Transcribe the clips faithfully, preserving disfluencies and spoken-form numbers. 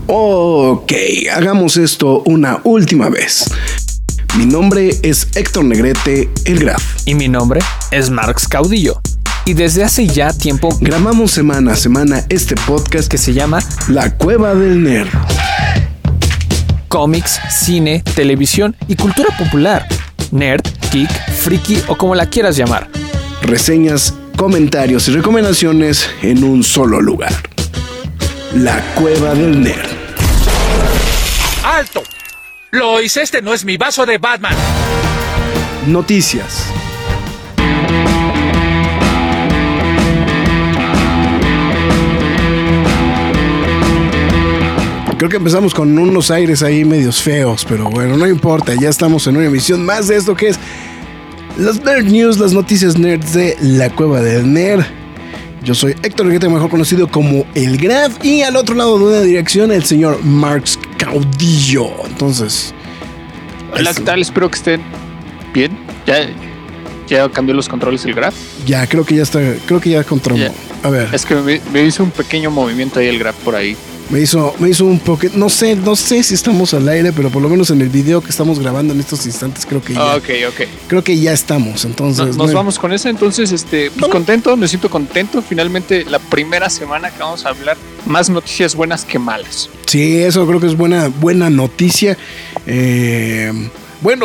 Ok, hagamos esto una última vez. Mi nombre es Héctor Negrete, el Graf. Y mi nombre es Marx Caudillo. Y desde hace ya tiempo grabamos semana a semana este podcast que se llama La Cueva del Nerd. Cómics, cine, televisión y cultura popular. Nerd, geek, friki o como la quieras llamar. Reseñas, comentarios y recomendaciones en un solo lugar. La Cueva del Nerd. ¡Alto! Lo hice, este no es mi vaso de Batman. Noticias. Creo que empezamos con unos aires ahí medios feos, pero bueno, no importa, ya estamos en una emisión más de esto que es las Nerd News, las noticias nerds de La Cueva del Nerd. Yo soy Héctor Negrete, mejor conocido como El Graf, y al otro lado de una dirección el señor Marx Caudillo. Entonces, hola, ¿qué tal? Espero que estén bien. Ya, ya cambió los controles el Graf. Ya, creo que ya está, creo que ya controló. Ya. A ver. Es que me, me hizo un pequeño movimiento ahí el Graf por ahí. Me hizo, me hizo un poquito, no sé, no sé si estamos al aire, pero por lo menos en el video que estamos grabando en estos instantes creo que ya. Ah, ok, ok. Creo que ya estamos, entonces. No, nos no, vamos con eso, entonces, este, pues contento, me siento contento. Finalmente, la primera semana que vamos a hablar más noticias buenas que malas. Sí, eso creo que es buena, buena noticia. Eh, bueno,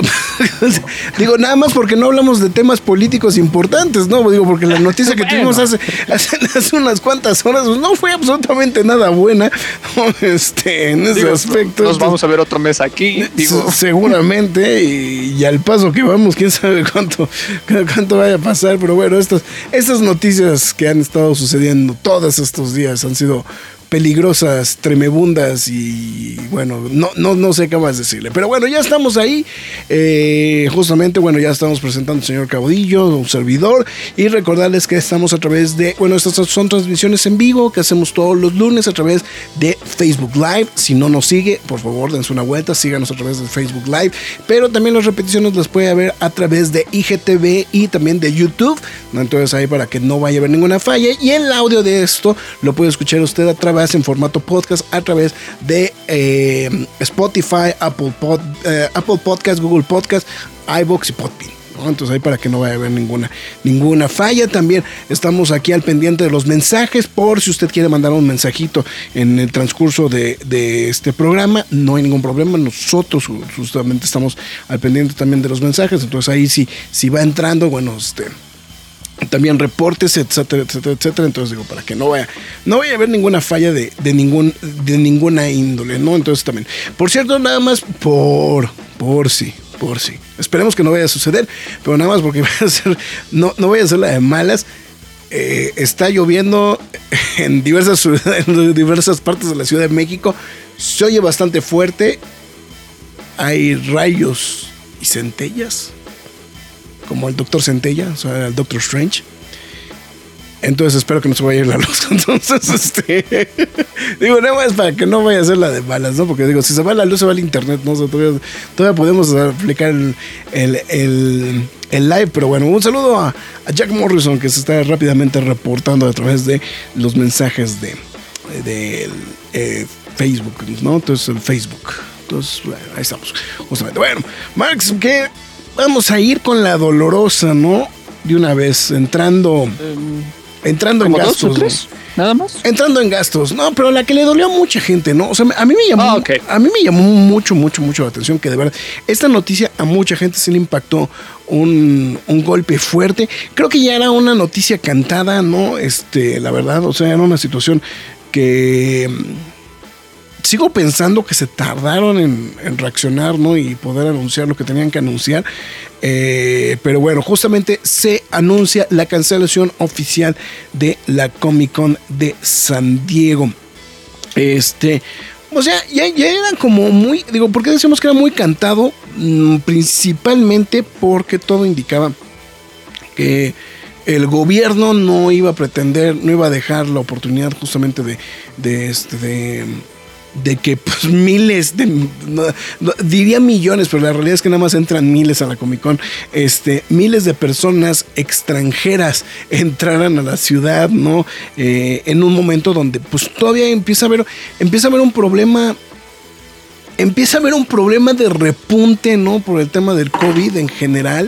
digo, nada más porque no hablamos de temas políticos importantes, ¿no? Digo, porque la noticia que bueno. tuvimos hace, hace, hace unas cuantas horas pues, no fue absolutamente nada buena, este, en ese digo, aspecto. Nos vamos a ver otro mes aquí, digo. Seguramente, y, y al paso que vamos, quién sabe cuánto, cuánto vaya a pasar, pero bueno, estas, estas noticias que han estado sucediendo todos estos días han sido peligrosas, tremebundas y bueno, no, no, no sé qué más decirle. Pero bueno, ya estamos ahí. Eh, justamente, bueno, ya estamos presentando al señor Caudillo, un servidor. Y recordarles que estamos a través de, bueno, estas son transmisiones en vivo que hacemos todos los lunes a través de Facebook Live. Si no nos sigue, por favor, dense una vuelta, síganos a través de Facebook Live. Pero también las repeticiones las puede ver a través de I G T V y también de YouTube. Entonces ahí para que no vaya a haber ninguna falla. Y el audio de esto lo puede escuchar usted a través en formato podcast a través de eh, Spotify, Apple, Pod, eh, Apple Podcast, Google Podcast, iVoox y Podbean, ¿no? Entonces ahí para que no vaya a haber ninguna, ninguna falla. También estamos aquí al pendiente de los mensajes por si usted quiere mandar un mensajito en el transcurso de, de este programa, no hay ningún problema. Nosotros justamente estamos al pendiente también de los mensajes. Entonces ahí sí, si va entrando, bueno, este... también reportes, etcétera, etcétera, etcétera. Entonces digo, para que no vaya, no vaya a haber ninguna falla de, de ningún, de ninguna índole, ¿no? Entonces también. Por cierto, nada más por, por sí, por sí. Esperemos que no vaya a suceder, pero nada más porque voy a hacer, no, no voy a hacer la de malas. Eh, está lloviendo en diversas, en diversas partes de la Ciudad de México. Se oye bastante fuerte. Hay rayos y centellas, como el Doctor Centella, o sea, el Doctor Strange. Entonces espero que no se vaya a ir la luz. Entonces, este digo, nada más para que no vaya a ser la de balas, ¿no? Porque digo, si se va la luz, se va el internet, ¿no? O sea, todavía, todavía podemos aplicar el, el, el, el live. Pero bueno, un saludo a, a Jack Morrison, que se está rápidamente reportando a través de los mensajes de, de, de eh, Facebook, ¿no? Entonces, el Facebook. Entonces, bueno, ahí estamos. Justamente. Bueno, Max, ¿qué? Vamos a ir con la dolorosa, ¿no? De una vez, entrando, um, entrando en gastos. Dos o tres, nada más. Entrando en gastos, no, pero la que le dolió a mucha gente, ¿no? O sea, a mí me llamó, ah, okay. a mí me llamó mucho, mucho, mucho la atención que de verdad esta noticia a mucha gente sí le impactó un, un golpe fuerte. Creo que ya era una noticia cantada, ¿no? Este, la verdad, o sea, era una situación que sigo pensando que se tardaron en, en reaccionar, ¿no? Y poder anunciar lo que tenían que anunciar. Eh, pero bueno, justamente se anuncia la cancelación oficial de la Comic Con de San Diego. Este, o sea, ya, ya era como muy, digo, ¿por qué decimos que era muy cantado? Mm, principalmente porque todo indicaba que el gobierno no iba a pretender, no iba a dejar la oportunidad justamente de, de este, de de que pues miles de, no, no, diría millones, pero la realidad es que nada más entran miles a la Comic Con, este, miles de personas extranjeras entraran a la ciudad, ¿no? Eh, en un momento donde pues todavía empieza a haber, empieza a haber un problema, empieza a haber un problema de repunte, ¿no? Por el tema del COVID en general.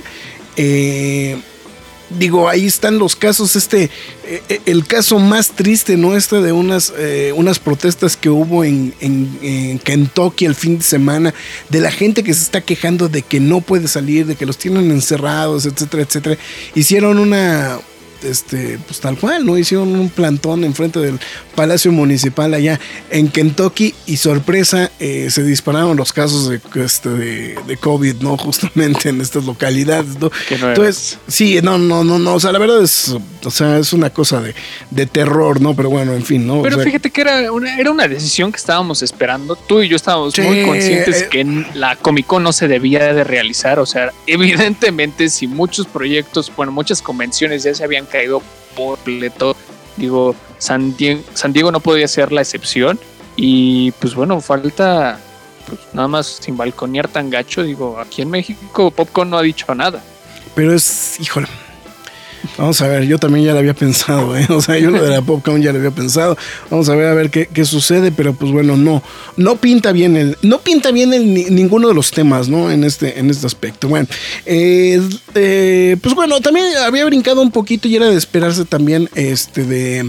Eh, Digo, ahí están los casos, este, eh, el caso más triste, ¿no? Este de unas, eh, unas protestas que hubo en, en, en Kentucky el fin de semana, de la gente que se está quejando de que no puede salir, de que los tienen encerrados, etcétera, etcétera. Hicieron una, este, pues tal cual, ¿no? Hicieron un plantón enfrente del Palacio Municipal allá en Kentucky y sorpresa, eh, se dispararon los casos de, este, de, de COVID, ¿no? Justamente en estas localidades, ¿no? No Entonces, sí, no, no, no, no, o sea, la verdad es, o sea, es una cosa de, de terror, ¿no? Pero bueno, en fin, ¿no? Pero o sea, fíjate que era una, era una decisión que estábamos esperando. Tú y yo estábamos sí, muy conscientes eh, que la Comic Con no se debía de realizar. O sea, evidentemente, si muchos proyectos, bueno, muchas convenciones ya se habían caído por completo, digo, San Diego, San Diego no podía ser la excepción. Y pues bueno, falta pues nada más sin balconear tan gacho. Digo, aquí en México Popcorn no ha dicho nada. Pero es, híjole, vamos a ver, yo también ya lo había pensado, ¿eh? O sea, yo lo de la Popcorn ya lo había pensado. Vamos a ver a ver qué, qué sucede, pero pues bueno, no, no pinta bien el, no pinta bien el, ni, ninguno de los temas, ¿no? En este, en este aspecto. Bueno, eh, eh, pues bueno, también había brincado un poquito y era de esperarse también, este, de.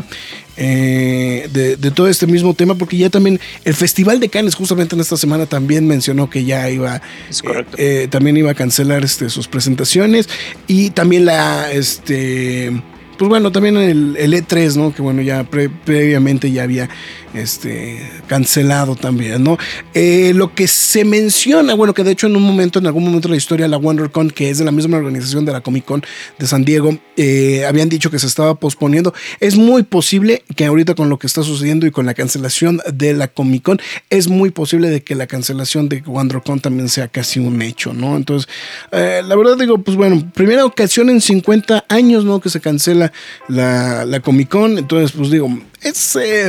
Eh, de, de todo este mismo tema, porque ya también el Festival de Cannes justamente en esta semana también mencionó que ya iba Es correcto. eh, eh, también iba a cancelar este, sus presentaciones, y también la este pues bueno, también el, el E tres, ¿no? Que bueno, ya pre, previamente ya había este, cancelado también, ¿no? Eh, lo que se menciona, bueno, que de hecho en un momento, en algún momento de la historia, la WonderCon, que es de la misma organización de la Comic Con de San Diego, eh, habían dicho que se estaba posponiendo. Es muy posible que ahorita con lo que está sucediendo y con la cancelación de la Comic Con, es muy posible de que la cancelación de WonderCon también sea casi un hecho, ¿no? Entonces, eh, la verdad digo, pues bueno, primera ocasión en cincuenta años, ¿no? Que se cancela La, la Comic Con. Entonces pues digo, es eh,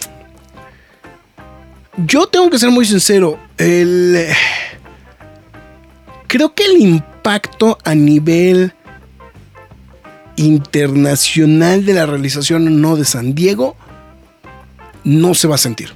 yo tengo que ser muy sincero, el eh, creo que el impacto a nivel internacional de la realización no de San Diego no se va a sentir.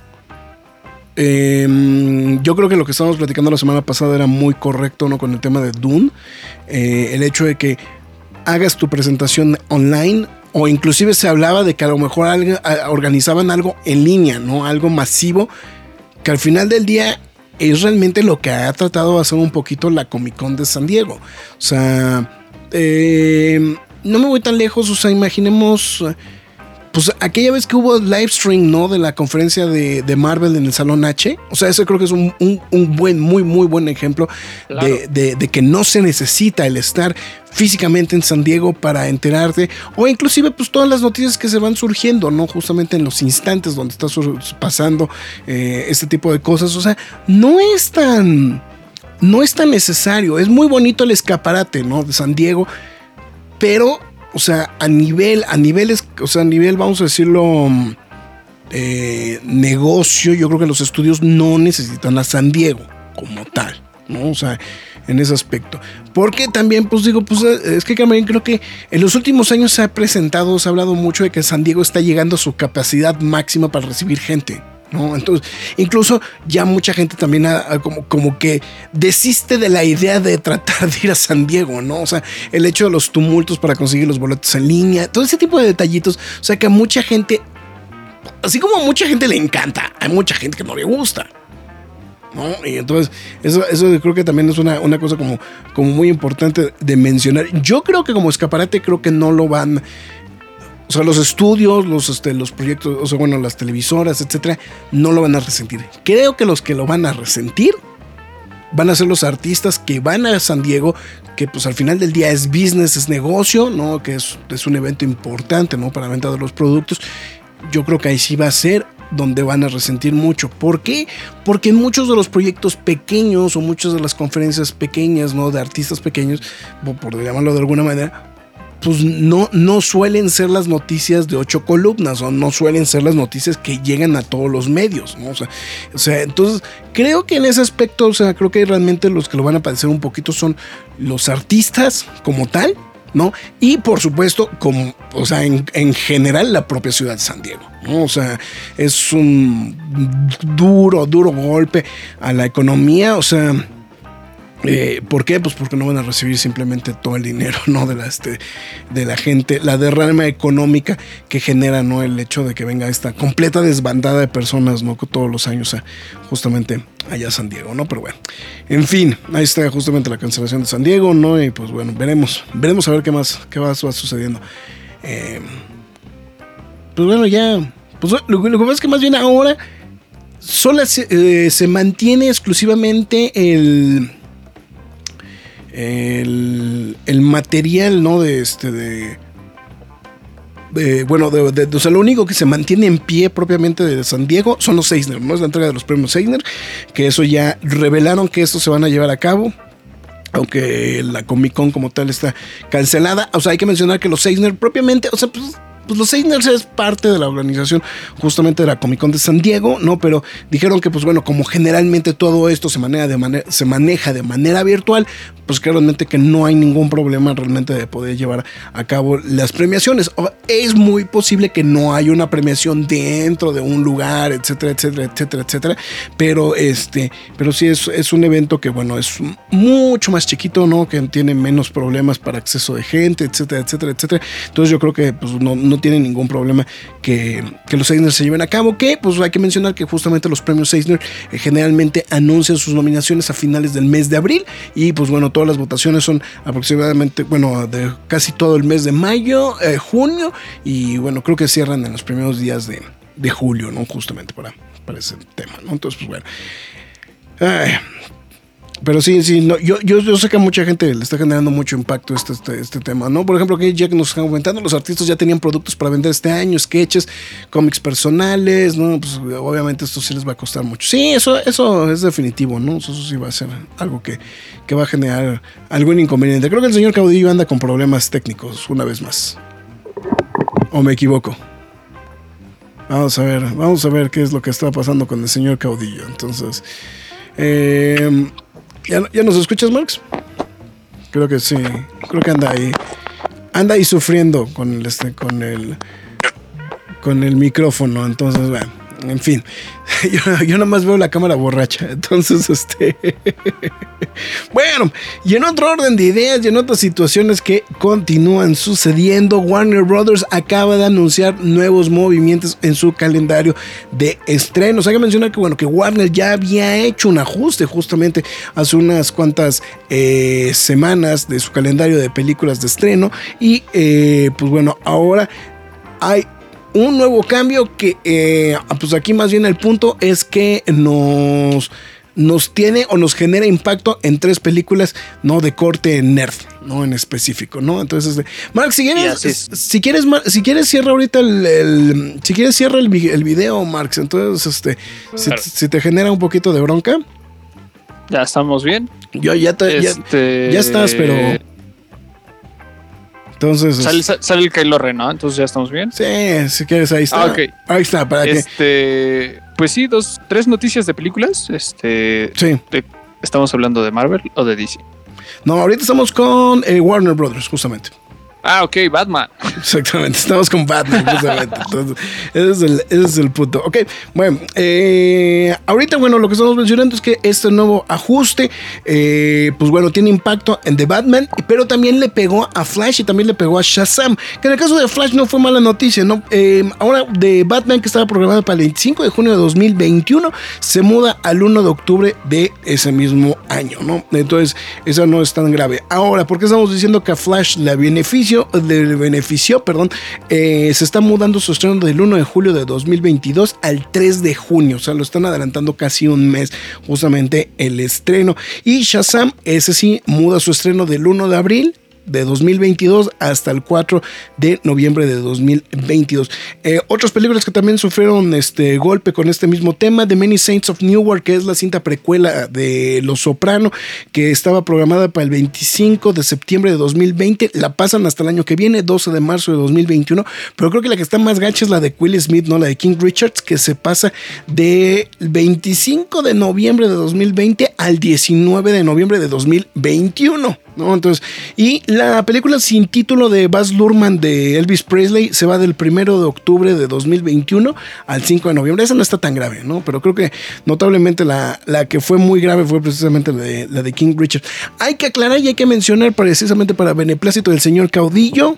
Eh, yo creo que lo que estábamos platicando la semana pasada era muy correcto, ¿no? Con el tema de Dune, eh, el hecho de que hagas tu presentación online, o inclusive se hablaba de que a lo mejor algo, a, organizaban algo en línea, ¿no? Algo masivo, que al final del día es realmente lo que ha tratado de hacer un poquito la Comic Con de San Diego. O sea, eh, no me voy tan lejos, o sea, imaginemos, pues aquella vez que hubo live stream, ¿no? De la conferencia de, de Marvel en el Salón H. O sea, ese creo que es un, un, un buen, muy, muy buen ejemplo, claro, de, de, de que no se necesita el estar físicamente en San Diego para enterarte, o inclusive pues todas las noticias que se van surgiendo, ¿no? Justamente en los instantes donde está pasando eh, este tipo de cosas. O sea, no es tan, no es tan necesario. Es muy bonito el escaparate, ¿no? De San Diego, pero, o sea, a nivel, a niveles, o sea, a nivel, vamos a decirlo, eh, negocio, yo creo que los estudios no necesitan a San Diego como tal, ¿no? O sea, en ese aspecto. Porque también, pues digo, pues es que también creo que en los últimos años se ha presentado, se ha hablado mucho de que San Diego está llegando a su capacidad máxima para recibir gente, ¿no? Entonces, incluso ya mucha gente también ha, ha como, como que desiste de la idea de tratar de ir a San Diego, ¿no? O sea, el hecho de los tumultos para conseguir los boletos en línea, todo ese tipo de detallitos, o sea, que a mucha gente, así como a mucha gente le encanta, hay mucha gente que no le gusta, ¿no? Y entonces eso, eso creo que también es una, una cosa como, como muy importante de mencionar. Yo creo que como escaparate creo que no lo van, o sea, los estudios, los, este, los proyectos, o sea, bueno, las televisoras, etcétera, no lo van a resentir. Creo que los que lo van a resentir van a ser los artistas que van a San Diego, que pues al final del día es business, es negocio, ¿no? Que es, es un evento importante, ¿no? Para la venta de los productos. Yo creo que ahí sí va a ser donde van a resentir mucho. ¿Por qué? Porque en muchos de los proyectos pequeños o muchas de las conferencias pequeñas, ¿no? De artistas pequeños, por llamarlo de alguna manera, pues no, no suelen ser las noticias de ocho columnas o no suelen ser las noticias que llegan a todos los medios, ¿no? O sea, o sea, entonces creo que en ese aspecto, o sea, creo que realmente los que lo van a padecer un poquito son los artistas como tal, ¿no? Y por supuesto, como, o sea, en, en general la propia ciudad de San Diego, ¿no? O sea, es un duro, duro golpe a la economía, o sea... Eh, ¿Por qué? Pues porque no van a recibir simplemente todo el dinero, ¿no? De la, este, de la gente, la derrama económica que genera, ¿no? El hecho de que venga esta completa desbandada de personas, ¿no? Todos los años a, justamente allá a San Diego, ¿no? Pero bueno, en fin, ahí está justamente la cancelación de San Diego, ¿no? Y pues bueno, veremos, veremos a ver qué más, qué más va sucediendo. Eh, pues bueno, ya, pues lo, lo que pasa es que más bien ahora solo se, eh, se mantiene exclusivamente el... El, el material, ¿no? De este, de, de bueno, de, de, de, o sea, lo único que se mantiene en pie propiamente de San Diego son los Eisner, ¿no? Es la entrega de los premios Eisner, que eso ya revelaron que estos se van a llevar a cabo. Aunque la Comic Con como tal está cancelada. O sea, hay que mencionar que los Eisner propiamente, o sea, pues... Pues los Eisners es parte de la organización justamente de la Comic Con de San Diego, ¿no? Pero dijeron que, pues bueno, como generalmente todo esto se maneja de manera, se maneja de manera virtual, pues que realmente que no hay ningún problema realmente de poder llevar a cabo las premiaciones. Es muy posible que no haya una premiación dentro de un lugar, etcétera, etcétera, etcétera, etcétera. Pero este, pero sí es, es un evento que, bueno, es mucho más chiquito, ¿no? Que tiene menos problemas para acceso de gente, etcétera, etcétera, etcétera. Entonces yo creo que, pues, no, no tiene ningún problema que, que los Eisner se lleven a cabo, que pues hay que mencionar que justamente los premios Eisner eh, generalmente anuncian sus nominaciones a finales del mes de abril y pues bueno, todas las votaciones son aproximadamente, bueno, de casi todo el mes de mayo, eh, junio y bueno, creo que cierran en los primeros días de, de julio, ¿no? Justamente para, para ese tema, ¿no? Entonces pues bueno, ay, pero sí, sí, no, yo, yo, yo sé que a mucha gente le está generando mucho impacto este, este, este tema, ¿no? Por ejemplo, que ya que nos están comentando, los artistas ya tenían productos para vender este año, sketches, cómics personales, ¿no? Pues obviamente esto sí les va a costar mucho. Sí, eso, eso es definitivo, ¿no? Eso, eso sí va a ser algo que, que va a generar algún inconveniente. Creo que el señor Caudillo anda con problemas técnicos, una vez más. ¿O me equivoco? Vamos a ver, vamos a ver qué es lo que está pasando con el señor Caudillo. Entonces, eh... ¿Ya, ¿Ya nos escuchas, Marx? Creo que sí. Creo que anda ahí. Anda ahí sufriendo con el este, con el. Con el micrófono. Entonces, bueno. En fin. Yo, yo nada más veo la cámara borracha. Entonces, este. Bueno, y en otro orden de ideas y en otras situaciones que continúan sucediendo, Warner Brothers acaba de anunciar nuevos movimientos en su calendario de estrenos. Hay que mencionar que, bueno, que Warner ya había hecho un ajuste justamente hace unas cuantas eh, semanas de su calendario de películas de estreno. Y eh, pues bueno, ahora hay un nuevo cambio que, eh, pues aquí más bien el punto es que nos, nos tiene o nos genera impacto en tres películas, no de corte nerd, no en específico, ¿no? Entonces, este, Mark, si quieres, si quieres, si quieres cierra ahorita el, el si quieres cierra el, el video, Marx. Entonces, este, claro. si, si te genera un poquito de bronca, ya estamos bien. Yo ya te, este... ya, ya estás, pero entonces sale, sale el Kylo Ren, ¿no? Entonces ya estamos bien. Sí, si quieres, ahí está. Ah, okay. Ahí está, para este, que. Pues sí, dos, tres noticias de películas. Este. Sí. De, ¿Estamos hablando de Marvel o de D C? No, ahorita estamos con eh, Warner Brothers, justamente. Ah, ok, Batman. Exactamente, estamos con Batman, justamente. Entonces, ese es el, ese es el punto. Ok, bueno, eh, ahorita, bueno, lo que estamos mencionando es que este nuevo ajuste, eh, pues bueno, tiene impacto en The Batman, pero también le pegó a Flash y también le pegó a Shazam, que en el caso de Flash no fue mala noticia, ¿no? Eh, ahora, The Batman, que estaba programada para el veinticinco de junio de dos mil veintiuno, se muda al uno de octubre de ese mismo año, ¿no? Entonces, eso no es tan grave. Ahora, ¿por qué estamos diciendo que a Flash le beneficia? Le benefició, perdón, eh, se está mudando su estreno del uno de julio de dos mil veintidós al tres de junio, o sea, lo están adelantando casi un mes justamente el estreno. Y Shazam, ese sí, muda su estreno del uno de abril de dos mil veintidós hasta el cuatro de noviembre de dos mil veintidós. Eh, otras películas que también sufrieron este golpe con este mismo tema: The Many Saints of Newark, que es la cinta precuela de Los Soprano, que estaba programada para el veinticinco de septiembre de dos mil veinte. La pasan hasta el año que viene, doce de marzo de dos mil veintiuno. Pero creo que la que está más gacha es la de Will Smith, ¿no? La de King Richards, que se pasa del veinticinco de noviembre de dos mil veinte al diecinueve de noviembre de dos mil veintiuno, ¿no? Entonces, y la película sin título de Baz Luhrmann de Elvis Presley se va del primero de octubre de dos mil veintiuno al cinco de noviembre. Esa no está tan grave, ¿no? Pero creo que notablemente la, la que fue muy grave fue precisamente la de, la de King Richard. Hay que aclarar y hay que mencionar, precisamente para beneplácito del señor Caudillo,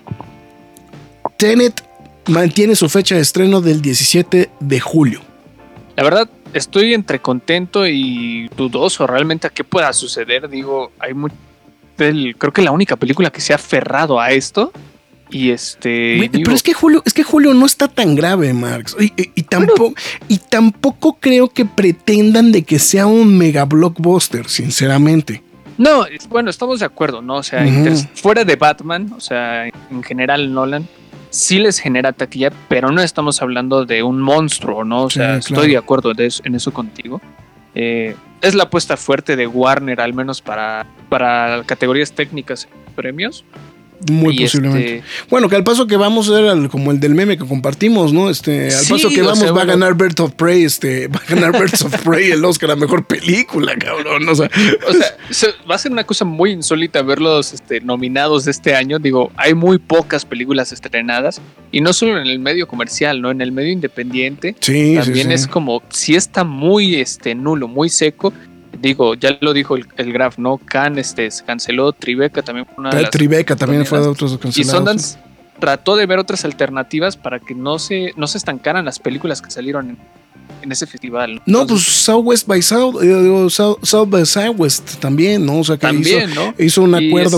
Tenet mantiene su fecha de estreno del diecisiete de julio. La verdad, estoy entre contento y dudoso realmente a qué pueda suceder. Digo, hay mucho. Creo que la única película que se ha aferrado a esto. Y este. Pero digo, es que Julio, es que Julio no está tan grave, Marx. Y, y, y tampoco, bueno, y tampoco creo que pretendan de que sea un mega blockbuster, sinceramente. No, bueno, estamos de acuerdo, ¿no? O sea, uh-huh. inter- fuera de Batman, o sea, en general Nolan sí les genera taquilla, pero no estamos hablando de un monstruo, ¿no? O sea, sí, claro. Estoy de acuerdo de eso, en eso contigo. Eh, es la apuesta fuerte de Warner, al menos para, para categorías técnicas y premios. Muy y posiblemente. Este... Bueno, que al paso que vamos a ver al, como el del meme que compartimos, ¿no? Este, al sí, paso que vamos o sea, va bueno. a ganar Birds of Prey, este, va a ganar Birds of Prey el Oscar a mejor película, cabrón. O sea, o sea, va a ser una cosa muy insólita verlos este, nominados de este año. Digo, hay muy pocas películas estrenadas y no solo en el medio comercial, ¿no? En el medio independiente. Sí, también sí, es sí. como si está muy este, nulo, muy seco. Digo, ya lo dijo el, el Graf, ¿no? Cannes este, se canceló, Tribeca también fue una de las Tribeca también fue de otros cancelados. Y Sundance trató de ver otras alternativas para que no se, no se estancaran las películas que salieron en, en ese festival. No, Entonces, pues Southwest by South, eh, South, South by Southwest también, ¿no? O sea, que también, hizo, ¿no? hizo un acuerdo es,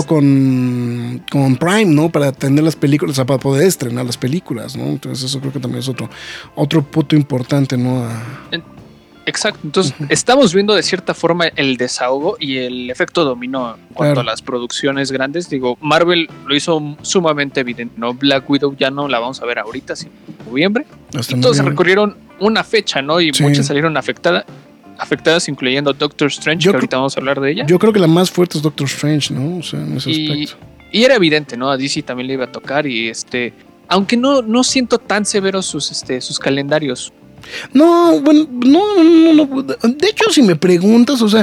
con, con Prime, ¿no? Para atender las películas, o sea, para poder estrenar las películas, ¿no? Entonces eso creo que también es otro, otro punto importante, ¿no? A, en, Exacto, entonces uh-huh. estamos viendo de cierta forma el desahogo y el efecto dominó en cuanto claro. a las producciones grandes. Digo, Marvel lo hizo sumamente evidente, ¿no? Black Widow ya no la vamos a ver ahorita, sino en noviembre. Hasta y todos recurrieron una fecha, ¿no? Y sí. muchas salieron afectadas, afectadas, incluyendo Doctor Strange, yo que ahorita creo, vamos a hablar de ella. Yo creo que la más fuerte es Doctor Strange, ¿no? O sea, en ese y, aspecto. Y era evidente, ¿no? A D C también le iba a tocar y este... Aunque no, no siento tan severos sus, este, sus calendarios. No, bueno, no, no, no, de hecho, si me preguntas, o sea,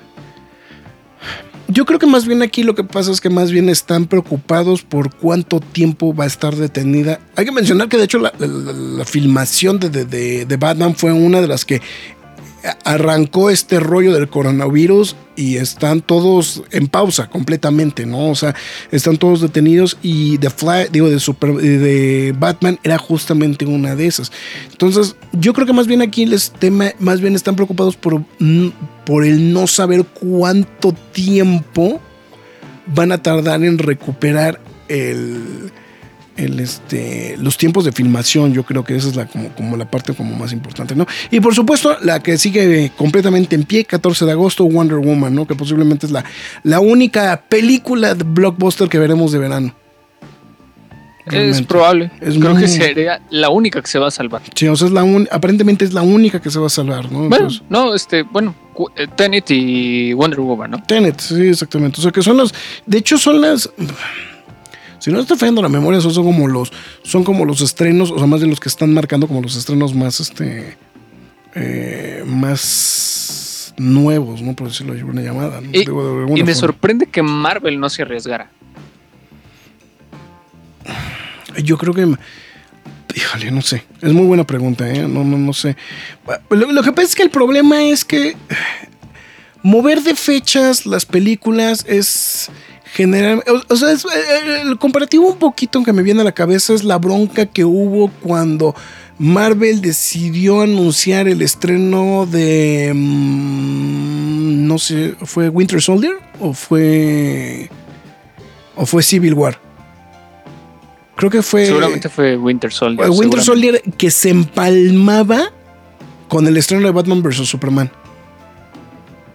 yo creo que más bien aquí lo que pasa es que más bien están preocupados por cuánto tiempo va a estar detenida. Hay que mencionar que de hecho la, la, la filmación de, de, de, de Batman fue una de las que arrancó este rollo del coronavirus y están todos en pausa completamente, ¿no? O sea, están todos detenidos y The Flash, digo, de, Super, de Batman era justamente una de esas. Entonces, yo creo que más bien aquí les tema, más bien están preocupados por, por el no saber cuánto tiempo van a tardar en recuperar el... El, este, los tiempos de filmación. Yo creo que esa es la, como, como la parte como más importante, ¿no? Y por supuesto la que sigue completamente en pie, catorce de agosto, Wonder Woman, ¿no? Que posiblemente es la, la única película de blockbuster que veremos de verano. Realmente. Es probable, es creo muy... que sería la única que se va a salvar. Sí, o sea, es la un... aparentemente es la única que se va a salvar, ¿no? Bueno, Entonces... no, este, bueno, Tenet y Wonder Woman, ¿no? Tenet, sí, exactamente. O sea, que son las, de hecho son las... Si no estoy fallando la memoria, son, son como los son como los estrenos, o sea, más de los que están marcando como los estrenos más este eh, más nuevos, ¿no? Por decirlo de una llamada, ¿no? Y, Digo, de y me forma. sorprende que Marvel no se arriesgara. Yo creo que, híjole, no sé. Es muy buena pregunta, ¿eh? No, no, no sé. Lo, lo que pasa es que el problema es que mover de fechas las películas es general, o, o sea, es, el comparativo un poquito que me viene a la cabeza es la bronca que hubo cuando Marvel decidió anunciar el estreno de mmm, no sé, ¿fue Winter Soldier? ¿O fue o fue Civil War? Creo que fue seguramente fue Winter Soldier. Winter Soldier que se empalmaba con el estreno de Batman versus Superman.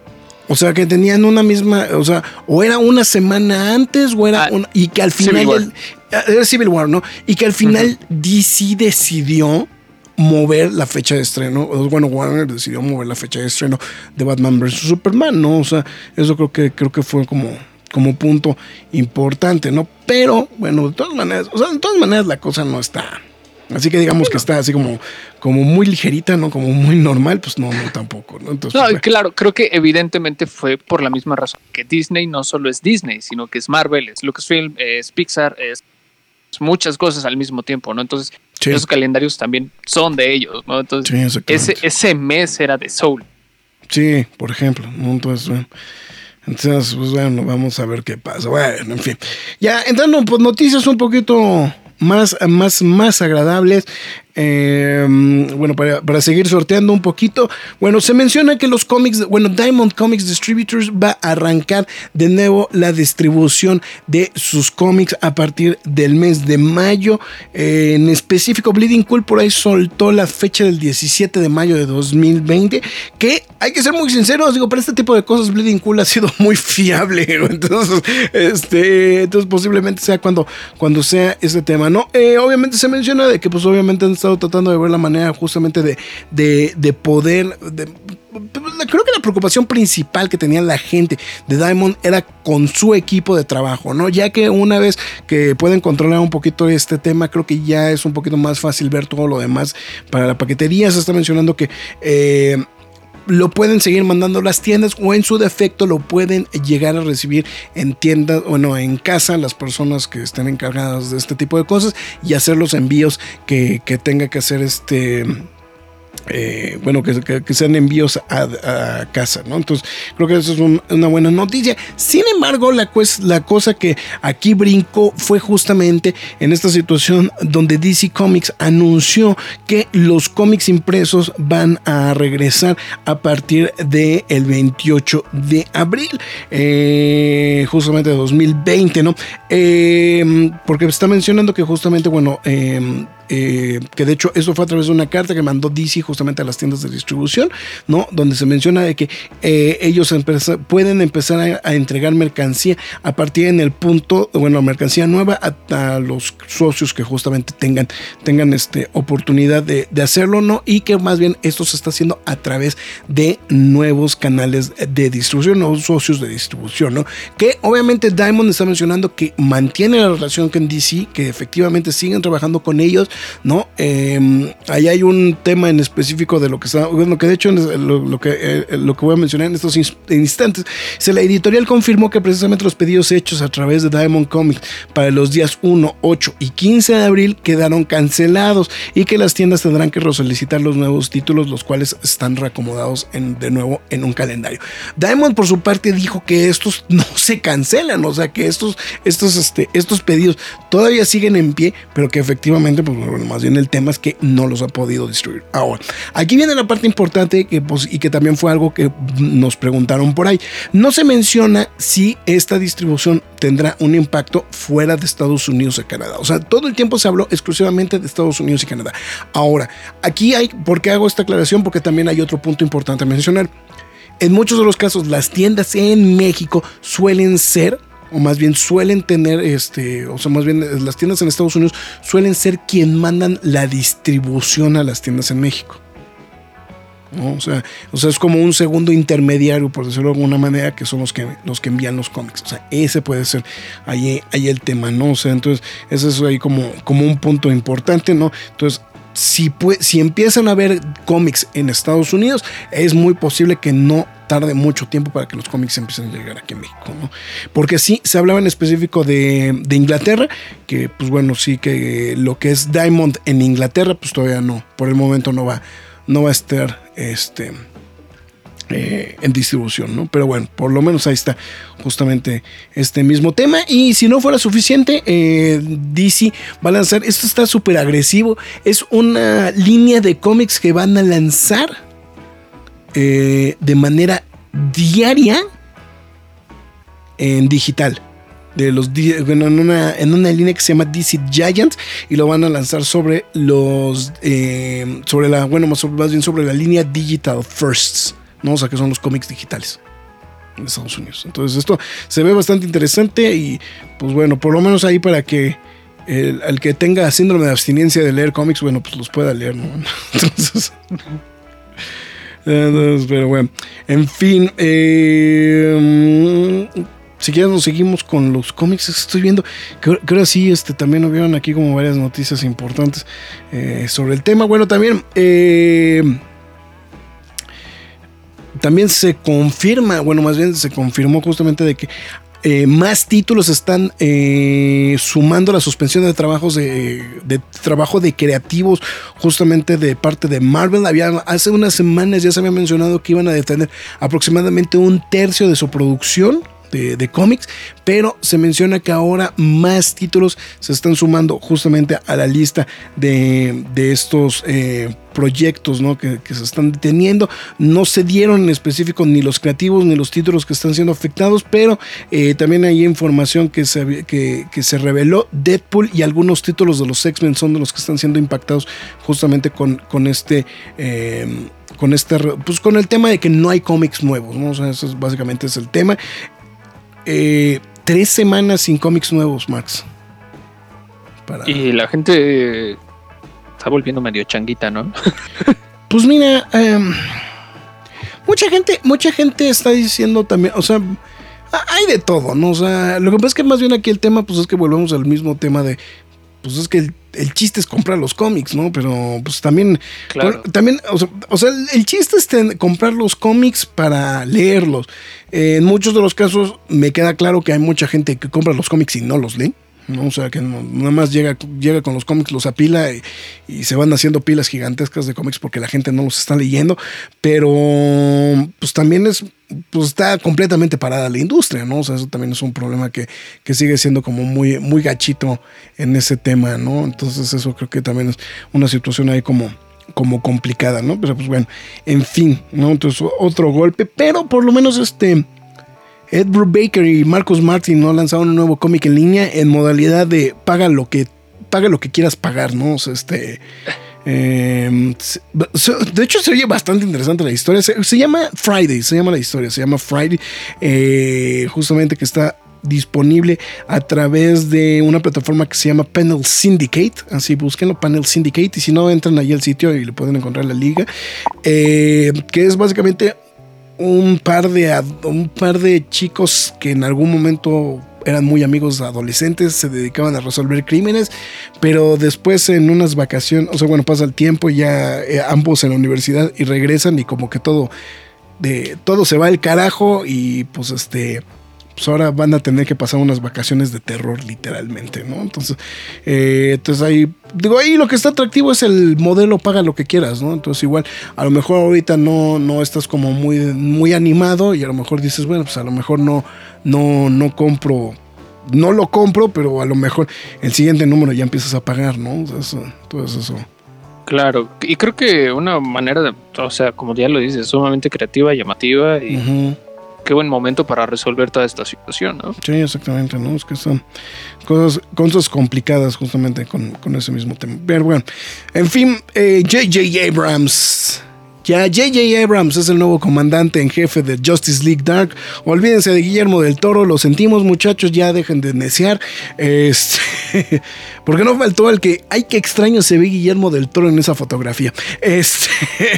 O sea, que tenían una misma, o sea, o era una semana antes, o era ah, una, y que al final Civil War. del, era Civil War, ¿no? Y que al final uh-huh. D C decidió mover la fecha de estreno, bueno, Warner decidió mover la fecha de estreno de Batman versus Superman, ¿no? O sea, eso creo que creo que fue como, como punto importante, ¿no? Pero, bueno, de todas maneras, o sea, de todas maneras la cosa no está. Así que digamos que está así como, como muy ligerita, ¿no? Como muy normal, pues no, no tampoco, ¿no? Entonces, no, pues, claro, creo que evidentemente fue por la misma razón que Disney no solo es Disney, sino que es Marvel, es Lucasfilm, es Pixar, es muchas cosas al mismo tiempo, ¿no? Entonces, sí. Esos calendarios también son de ellos, ¿no? Entonces, sí, ese, ese mes era de Soul. Sí, por ejemplo, ¿no? Entonces, bueno. Entonces, pues bueno, vamos a ver qué pasa. Bueno, en fin. Ya, entrando pues noticias un poquito más, más, más agradables. Eh, bueno, para, para seguir sorteando un poquito, bueno, se menciona que los cómics, bueno, Diamond Comics Distributors va a arrancar de nuevo la distribución de sus cómics a partir del mes de mayo. Eh, en específico, Bleeding Cool por ahí soltó la fecha del diecisiete de mayo de dos mil veinte, que hay que ser muy sinceros, digo, para este tipo de cosas Bleeding Cool ha sido muy fiable, ¿no? Entonces, este, entonces posiblemente sea cuando, cuando sea ese tema, ¿no? Eh, obviamente se menciona de que pues obviamente han estado tratando de ver la manera justamente de, de, de poder, de, creo que la preocupación principal que tenía la gente de Diamond era con su equipo de trabajo, ¿no? Ya que una vez que pueden controlar un poquito este tema, creo que ya es un poquito más fácil ver todo lo demás para la paquetería. Se está mencionando que eh, lo pueden seguir mandando a las tiendas o en su defecto lo pueden llegar a recibir en tiendas, bueno, en casa, las personas que estén encargadas de este tipo de cosas y hacer los envíos que, que tenga que hacer este... Eh, bueno, que, que, que sean envíos a, a casa, ¿no? Entonces, creo que eso es un, una buena noticia. Sin embargo, la, pues, la cosa que aquí brincó fue justamente en esta situación donde D C Comics anunció que los cómics impresos van a regresar a partir del veintiocho de abril, eh, justamente de dos mil veinte, ¿no? Eh, porque está mencionando que justamente, bueno, eh, Eh, que de hecho eso fue a través de una carta que mandó D C justamente a las tiendas de distribución, ¿no? Donde se menciona de que eh, ellos empeza, pueden empezar a, a entregar mercancía a partir en el punto, bueno, mercancía nueva a, a los socios que justamente tengan, tengan este, oportunidad de, de hacerlo, ¿no? Y que más bien esto se está haciendo a través de nuevos canales de distribución, nuevos socios de distribución, ¿no? Que obviamente Diamond está mencionando que mantiene la relación con D C, que efectivamente siguen trabajando con ellos, ¿no? Eh, ahí hay un tema en específico de lo que está, bueno, que de hecho lo, lo, que, eh, lo que voy a mencionar en estos instantes, se la editorial confirmó que precisamente los pedidos hechos a través de Diamond Comics para los días uno, ocho y quince de abril quedaron cancelados y que las tiendas tendrán que resolicitar los nuevos títulos, los cuales están reacomodados en, de nuevo en un calendario. Diamond por su parte dijo que estos no se cancelan, o sea que estos, estos, este, estos pedidos todavía siguen en pie, pero que efectivamente pues bueno, más bien el tema es que no los ha podido distribuir. Ahora, aquí viene la parte importante que, pues, y que también fue algo que nos preguntaron por ahí. No se menciona si esta distribución tendrá un impacto fuera de Estados Unidos y Canadá. O sea, todo el tiempo se habló exclusivamente de Estados Unidos y Canadá. Ahora, aquí hay, ¿por qué hago esta aclaración? Porque también hay otro punto importante a mencionar. En muchos de los casos, las tiendas en México suelen ser o más bien suelen tener, este, o sea, más bien las tiendas en Estados Unidos suelen ser quien mandan la distribución a las tiendas en México, ¿no? O sea, o sea, es como un segundo intermediario, por decirlo de alguna manera, que son los que, los que envían los cómics. O sea, ese puede ser ahí, ahí el tema, ¿no? O sea, entonces, ese es ahí como, como un punto importante, ¿no? Entonces, si, puede, si empiezan a ver cómics en Estados Unidos, es muy posible que no tarde mucho tiempo para que los cómics empiecen a llegar aquí en México, ¿no? Porque sí, se hablaba en específico de, de Inglaterra, que pues bueno, sí que lo que es Diamond en Inglaterra, pues todavía no, por el momento no va, no va a estar este, eh, en distribución, ¿no? Pero bueno, por lo menos ahí está justamente este mismo tema. Y si no fuera suficiente, eh, D C va a lanzar, esto está súper agresivo, es una línea de cómics que van a lanzar Eh, de manera diaria en digital, de los bueno, en una en una línea que se llama D C Giants, y lo van a lanzar sobre los eh, sobre la bueno más, más bien sobre la línea Digital Firsts, ¿no? O sea, que son los cómics digitales. en Estados Unidos. Entonces esto se ve bastante interesante y pues bueno, por lo menos ahí para que el, el que tenga síndrome de abstinencia de leer cómics, bueno, pues los pueda leer, ¿no? Entonces... Entonces, pero bueno, en fin, eh, si quieres nos seguimos con los cómics. Estoy viendo que, que ahora sí este, también nos vieron aquí como varias noticias importantes eh, sobre el tema. Bueno, también eh, también se confirma, bueno, más bien se confirmó justamente de que Eh, más títulos están eh, sumando la suspensión de trabajos de, de trabajo de creativos justamente de parte de Marvel. Había, hace unas semanas ya se había mencionado que iban a detener aproximadamente un tercio de su producción de, de cómics, pero se menciona que ahora más títulos se están sumando justamente a la lista de, de estos eh, proyectos, ¿no? que, que se están deteniendo. No se dieron en específico ni los creativos ni los títulos que están siendo afectados, pero eh, también hay información que se, que, que se reveló. Deadpool y algunos títulos de los X-Men son de los que están siendo impactados justamente con, con este eh, con este pues con el tema de que no hay cómics nuevos, ¿no? O sea, eso es, básicamente es el tema. Eh, tres semanas sin cómics nuevos, Max. Para... Y la gente está volviendo medio changuita, ¿no? Pues mira, eh, mucha gente, mucha gente está diciendo también, o sea, hay de todo, ¿no? O sea, lo que pasa es que más bien aquí el tema, pues es que volvemos al mismo tema de, pues es que el, el chiste es comprar los cómics, ¿no? Pero pues también, claro. con, también, o sea, o sea, el chiste es ten, comprar los cómics para leerlos. Eh, en muchos de los casos me queda claro que hay mucha gente que compra los cómics y no los lee, ¿no? O sea, que no, nada más llega, llega con los cómics, los apila y, y se van haciendo pilas gigantescas de cómics porque la gente no los está leyendo, pero pues también es, pues está completamente parada la industria, ¿no? O sea, eso también es un problema que, que sigue siendo como muy, muy gachito en ese tema, ¿no? Entonces eso creo que también es una situación ahí como... como complicada, ¿no? Pero pues bueno, en fin, ¿no? Entonces otro golpe, pero por lo menos este Ed Brubaker y Marcus Martin no lanzaron un nuevo cómic en línea en modalidad de paga lo que paga lo que quieras pagar, ¿no? O sea, este eh, de hecho se oye bastante interesante la historia. Se, se llama Friday, se llama la historia, se llama Friday, eh, justamente que está disponible a través de una plataforma que se llama Panel Syndicate, así búsquenlo, Panel Syndicate, y si no entran ahí al sitio y le pueden encontrar la liga, eh, que es básicamente un par de un par de chicos que en algún momento eran muy amigos adolescentes, se dedicaban a resolver crímenes, pero después en unas vacaciones, o sea, bueno, pasa el tiempo ya eh, ambos en la universidad y regresan y como que todo de todo se va al carajo y pues este pues ahora van a tener que pasar unas vacaciones de terror literalmente, ¿no? Entonces, eh, entonces ahí, digo, ahí lo que está atractivo es el modelo paga lo que quieras, ¿no? Entonces igual, a lo mejor ahorita no, no estás como muy, muy animado y a lo mejor dices, bueno, pues a lo mejor no, no, no compro, no lo compro, pero a lo mejor el siguiente número ya empiezas a pagar, ¿no? Entonces, todo eso. Claro, y creo que una manera de, o sea, como ya lo dices, sumamente creativa, llamativa y... Uh-huh. Qué buen momento para resolver toda esta situación, ¿no? Sí, exactamente, ¿no? Es que son cosas, cosas complicadas justamente con, con ese mismo tema. Pero bueno, en fin, eh, J J Abrams. Ya J J Abrams es el nuevo comandante en jefe de Justice League Dark. Olvídense de Guillermo del Toro, lo sentimos, muchachos, ya dejen de neciar. Este, porque no faltó el que, ay, qué extraño se ve Guillermo del Toro en esa fotografía. Este,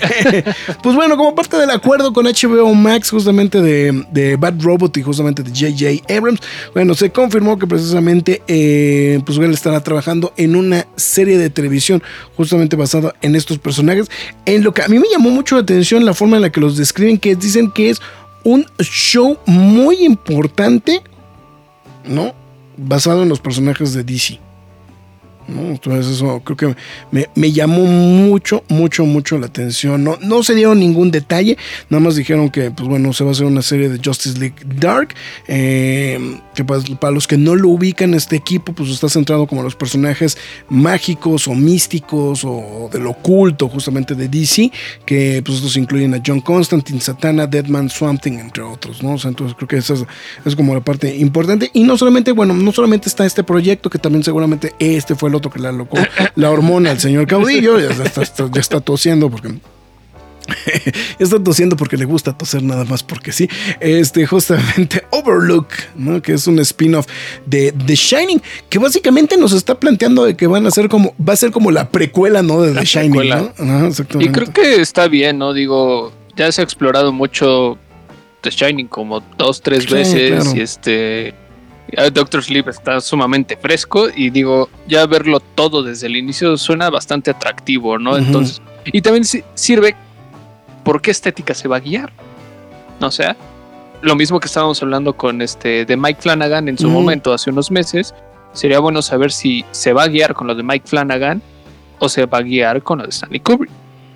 pues bueno, como parte del acuerdo con H B O Max, justamente de, de Bad Robot y justamente de J J Abrams, bueno, se confirmó que precisamente eh, pues él estará trabajando en una serie de televisión justamente basada en estos personajes. En lo que a mí me llamó mucho la atención la forma en la que los describen, que dicen que es un show muy importante, ¿no? Basado en los personajes de D C, ¿no? Entonces eso creo que me, me llamó mucho, mucho, mucho la atención. No, no se dieron ningún detalle, nada más dijeron que, pues bueno, se va a hacer una serie de Justice League Dark, eh, que para, para los que no lo ubican, este equipo pues está centrado como los personajes mágicos o místicos o del oculto justamente de D C, que pues estos incluyen a John Constantine, Satana, Deadman, Swamp Thing, entre otros, ¿no? O sea, entonces creo que esa es, es como la parte importante. Y no solamente, bueno, no solamente está este proyecto, que también seguramente este fue el otro que la locó la hormona al señor Caudillo, ya está, está, ya está tosiendo porque está tosiendo porque le gusta toser nada más porque sí. Este, justamente Overlook, ¿no? Que es un spin-off de The Shining, que básicamente nos está planteando de que van a ser como, va a ser como la precuela, ¿no? De The Shining, ¿no? Ajá, exactamente. Y creo que está bien, ¿no? Digo, ya se ha explorado mucho The Shining como dos, tres Sí, veces claro. y este Doctor Sleep está sumamente fresco y digo, ya verlo todo desde el inicio suena bastante atractivo, ¿no? Ujú. Entonces, y también si- sirve por qué estética se va a guiar, ¿no? O sea, lo mismo que estábamos hablando con este de Mike Flanagan en su Ujú. momento hace unos meses, sería bueno saber si se va a guiar con lo de Mike Flanagan o se va a guiar con lo de Stanley Kubrick.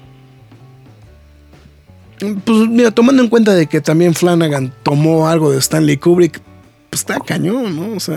Pues mira, tomando en cuenta de que también Flanagan tomó algo de Stanley Kubrick, pues está cañón, ¿no? O sea,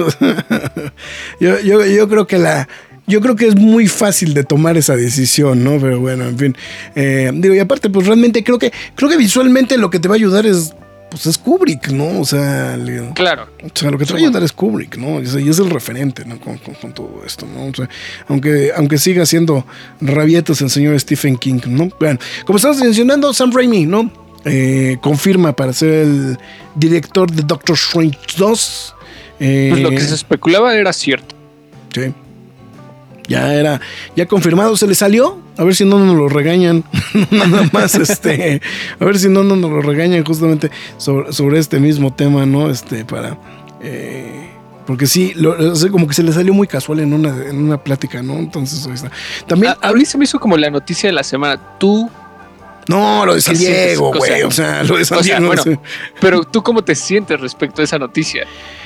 yo, yo, yo creo que la, yo creo que es muy fácil de tomar esa decisión, ¿no? Pero bueno, en fin, eh, digo, y aparte, pues realmente creo que, creo que visualmente lo que te va a ayudar es, pues es Kubrick, ¿no? O sea, le- Claro. o sea, lo que te va a ayudar es Kubrick, ¿no? Y es, y es el referente, ¿no? Con, con- con todo esto, ¿no? O sea, aunque, aunque siga siendo rabietas el señor Stephen King, ¿no? Bueno, como estamos mencionando, Sam Raimi, ¿no? Eh, confirma para ser el director de Doctor Strange dos. Eh, Pues lo que se especulaba era cierto. sí. Ya era, ya confirmado, se le salió. A ver si no nos lo regañan. Nada más, este. A ver si no nos lo regañan justamente sobre, sobre este mismo tema, ¿no? Este, para. eh, porque sí, lo, o sea, como que se le salió muy casual en una, en una plática, ¿no? Entonces, ahí está. También. A, a mí se me hizo como la noticia de la semana. Tú, No, lo de San ¿Qué sientes? Diego, O güey. sea, O sea, lo de San o sea, Diego. bueno, sí. pero tú cómo te sientes respecto a esa noticia.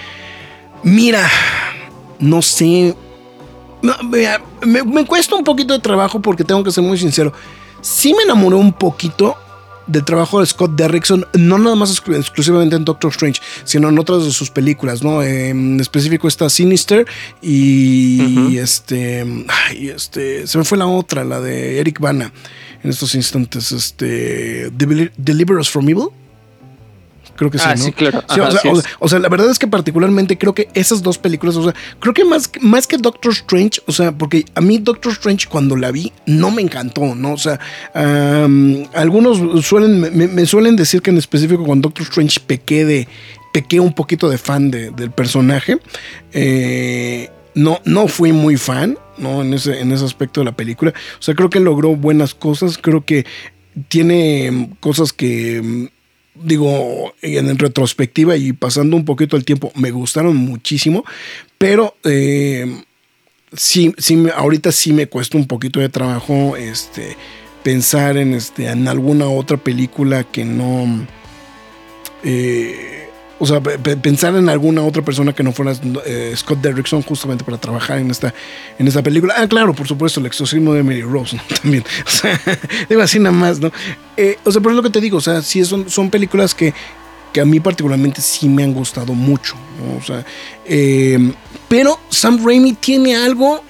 Mira, no sé. No, mira, me, me cuesta un poquito de trabajo porque tengo que ser muy sincero. Sí me enamoró un poquito del trabajo de Scott Derrickson, no nada más exclu- exclusivamente en Doctor Strange, sino en otras de sus películas, ¿no? Eh, en específico está Sinister y Ujú. este, ay, este, se me fue la otra, la de Eric Bana en estos instantes, este, Deli- Deliver Us from Evil. Creo que sí, Ah, ¿no? sí, claro. Sí, Ajá, o, sea, sí o, es. o sea, la verdad es que particularmente creo que esas dos películas, o sea, creo que más, más que Doctor Strange, o sea, porque a mí Doctor Strange cuando la vi no me encantó, ¿no? O sea, um, algunos suelen, me, me suelen decir que en específico con Doctor Strange pequé de, pequé un poquito de fan de, del personaje. Eh, no, no fui muy fan, ¿no? En ese, en ese aspecto de la película. O sea, creo que logró buenas cosas, creo que tiene cosas que... digo, en, en retrospectiva y pasando un poquito el tiempo, me gustaron muchísimo, pero eh, sí, sí, me- ahorita sí me cuesta un poquito de trabajo este, pensar en, este, en alguna otra película que no... eh, o sea, pe- pe- pensar en alguna otra persona que no fuera eh, Scott Derrickson justamente para trabajar en esta, en esta película. Ah, claro, por supuesto, el exorcismo de Emily Rose, ¿no? También. O sea, digo así nada más, ¿no? Eh, o sea, pero es lo que te digo, o sea, sí son, son películas que, que a mí particularmente sí me han gustado mucho, ¿no? O sea, eh, pero Sam Raimi tiene algo...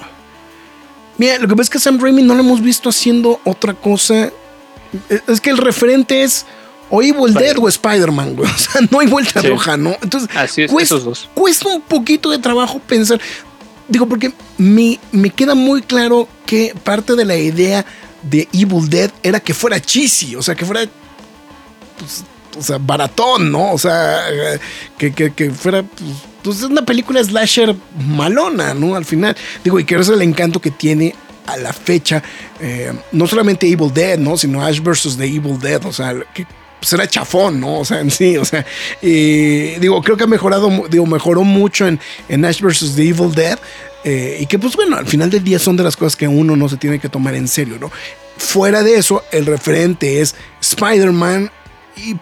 Mira, lo que pasa es que Sam Raimi no lo hemos visto haciendo otra cosa. Es es que el referente es o Evil Dead o Spider-Man, güey. O sea, no hay vuelta Sí. de hoja, ¿no? Entonces, Así es, cuesta, esos dos. cuesta un poquito de trabajo pensar. Digo, porque me, me queda muy claro que parte de la idea de Evil Dead era que fuera cheesy, o sea, que fuera, pues, o sea, baratón, ¿no? O sea, eh, que, que, que fuera, pues, pues, es una película slasher malona, ¿no? Al final, digo, y que ese es el encanto que tiene a la fecha, eh, no solamente Evil Dead, ¿no? Sino Ash versus The Evil Dead, o sea, que pues era chafón, ¿no? O sea, en sí, o sea, eh, digo, creo que ha mejorado, mu- digo, mejoró mucho en, en Ash versus The Evil Dead, eh, y que pues bueno, al final del día son de las cosas que uno no se tiene que tomar en serio, ¿no? Fuera de eso, el referente es Spider-Man y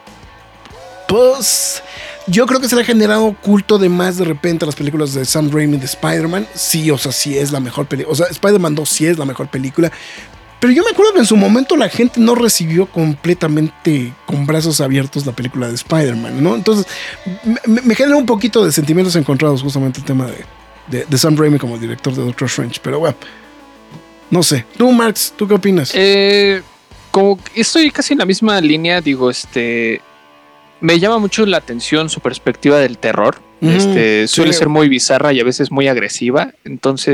pues yo creo que se le ha generado culto de más de repente a las películas de Sam Raimi de Spider-Man. Sí, o sea, sí es la mejor película. O sea, Spider-Man dos sí es la mejor película. Pero yo me acuerdo que en su momento la gente no recibió completamente con brazos abiertos la película de Spider-Man, ¿no? Entonces, me, me genera un poquito de sentimientos encontrados justamente el tema de, de, de Sam Raimi como director de Doctor Strange. Pero bueno, no sé. Tú, Marx, ¿tú qué opinas? Eh, como que estoy casi en la misma línea, digo, este... Me llama mucho la atención su perspectiva del terror. Ujú, Este, suele sí. ser muy bizarra y a veces muy agresiva. Entonces,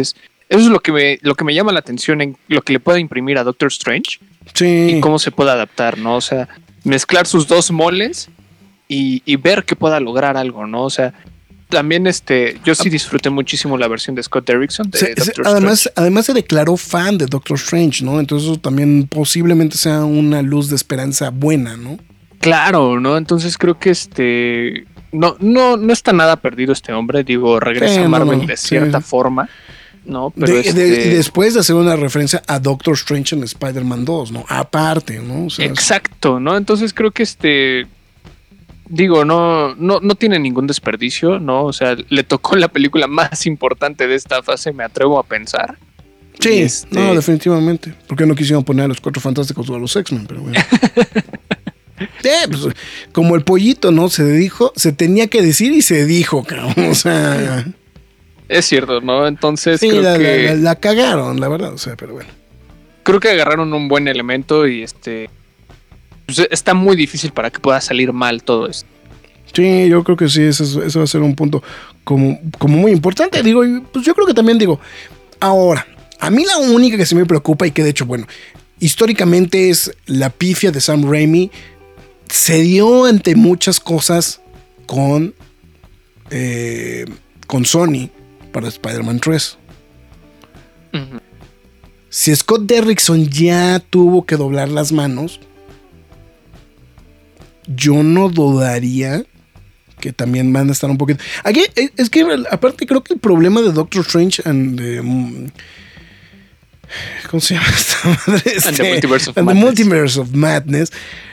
eso es lo que me, lo que me llama la atención en lo que le puede imprimir a Doctor Strange. Sí. Y cómo se puede adaptar, ¿no? O sea, mezclar sus dos moles y, y ver que pueda lograr algo, ¿no? O sea, también este, yo sí disfruté muchísimo la versión de Scott Derrickson de Se, Doctor se, Strange. además, además se declaró fan de Doctor Strange, ¿no? Entonces eso también posiblemente sea una luz de esperanza buena, ¿no? Claro, ¿no? Entonces creo que este no, no, no está nada perdido este hombre. Digo, regresa sí, a Marvel no, no, de cierta sí. forma, ¿no? Pero de, este... de, y después de hacer una referencia a Doctor Strange en Spider-Man dos, ¿no? Aparte, ¿no? O sea, exacto, ¿no? Entonces creo que este... Digo, no, no, no tiene ningún desperdicio, ¿no? O sea, le tocó la película más importante de esta fase, me atrevo a pensar. sí, este... no, definitivamente. Porque no quisieron poner a los Cuatro Fantásticos o a los X-Men, pero bueno. Eh, pues, como el pollito, ¿no? Se dijo, se tenía que decir y se dijo, cabrón. O sea, es cierto, ¿no? Entonces sí, creo la, que la, la, la cagaron, la verdad. O sea, pero bueno. creo que agarraron un buen elemento y este pues, está muy difícil para que pueda salir mal todo esto. Sí, yo creo que sí, eso, eso va a ser un punto como, como muy importante. Digo, pues yo creo que también digo, ahora, a mí la única que se me preocupa y que de hecho, bueno, históricamente es la pifia de Sam Raimi. Se dio ante muchas cosas con, eh, con Sony para Spider-Man tres. Uh-huh. Si Scott Derrickson ya tuvo que doblar las manos, yo no dudaría que también van a estar un poquito... Aquí, es que aparte creo que el problema de Doctor Strange and the... ¿Cómo se llama esta madre? Este, And the Multiverse of and the Madness. Multiverse of Madness.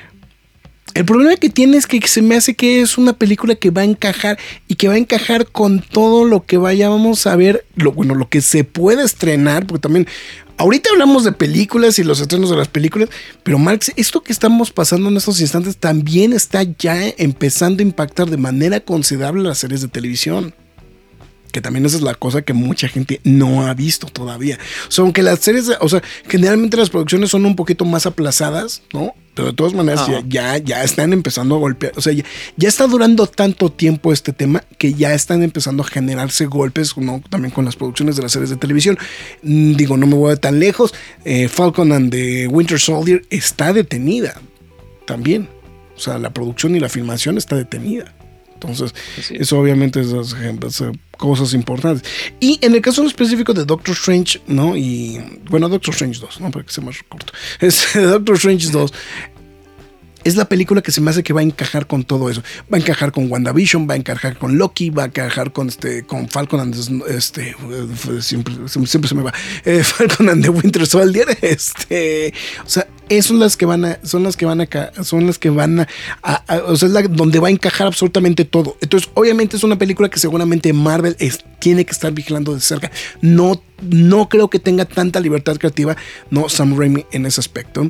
El problema que tiene es que se me hace que es una película que va a encajar y que va a encajar con todo lo que vayamos a ver, lo, bueno, lo que se puede estrenar, porque también ahorita hablamos de películas y los estrenos de las películas, pero Marx, esto que estamos pasando en estos instantes también está ya empezando a impactar de manera considerable las series de televisión. Que también esa es la cosa que mucha gente no ha visto todavía. O sea, aunque las series, o sea, generalmente las producciones son un poquito más aplazadas, ¿no? Pero de todas maneras ya, ya, ya están empezando a golpear. O sea, ya, ya está durando tanto tiempo este tema que ya están empezando a generarse golpes, ¿no? También con las producciones de las series de televisión. Mm, digo, no me voy tan lejos. Eh, Falcon and the Winter Soldier está detenida también. O sea, la producción y la filmación está detenida. Entonces, sí. Eso obviamente es, es, es cosas importantes. Y en el caso específico de Doctor Strange, ¿no? Y bueno, Doctor Strange dos, ¿no? Para que sea más corto. Es Doctor Strange dos. Es la película que se me hace que va a encajar con todo eso. Va a encajar con WandaVision, va a encajar con Loki, va a encajar con este, con Falcon and este, siempre, siempre se me va, eh, Falcon and the Winter Soldier, este, o sea, son las que van a, son las que van a, son las que van a, a, a o sea, es la donde va a encajar absolutamente todo. Entonces, obviamente es una película que seguramente Marvel es, tiene que estar vigilando de cerca. No No creo que tenga tanta libertad creativa, no, Sam Raimi en ese aspecto.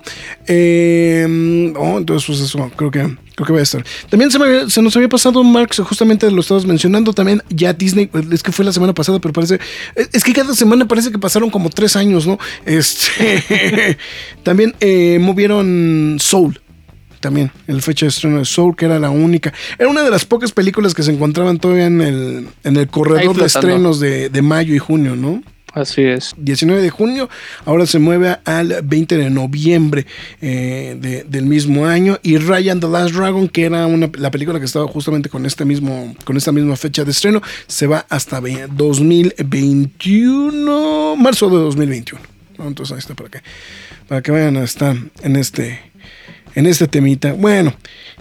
Eh, oh, entonces, pues eso, creo que, creo que va a estar. También se, me, se nos había pasado, Marx, justamente lo estabas mencionando, también ya Disney, es que fue la semana pasada, pero parece, es que cada semana parece que pasaron como tres años, ¿no? Este, también eh, movieron Soul. También, el fecha de estreno de Soul, que era la única. Era una de las pocas películas que se encontraban todavía en el, en el corredor de estrenos de, de mayo y junio, ¿no? Así es. diecinueve de junio, ahora se mueve al veinte de noviembre eh, de, del mismo año. Y Raya and the Last Dragon, que era una, la película que estaba justamente con este mismo, con esta misma fecha de estreno, se va hasta dos mil veintiuno, marzo de dos mil veintiuno. Entonces ahí está para que, para que vayan a estar en este, en este temita. Bueno.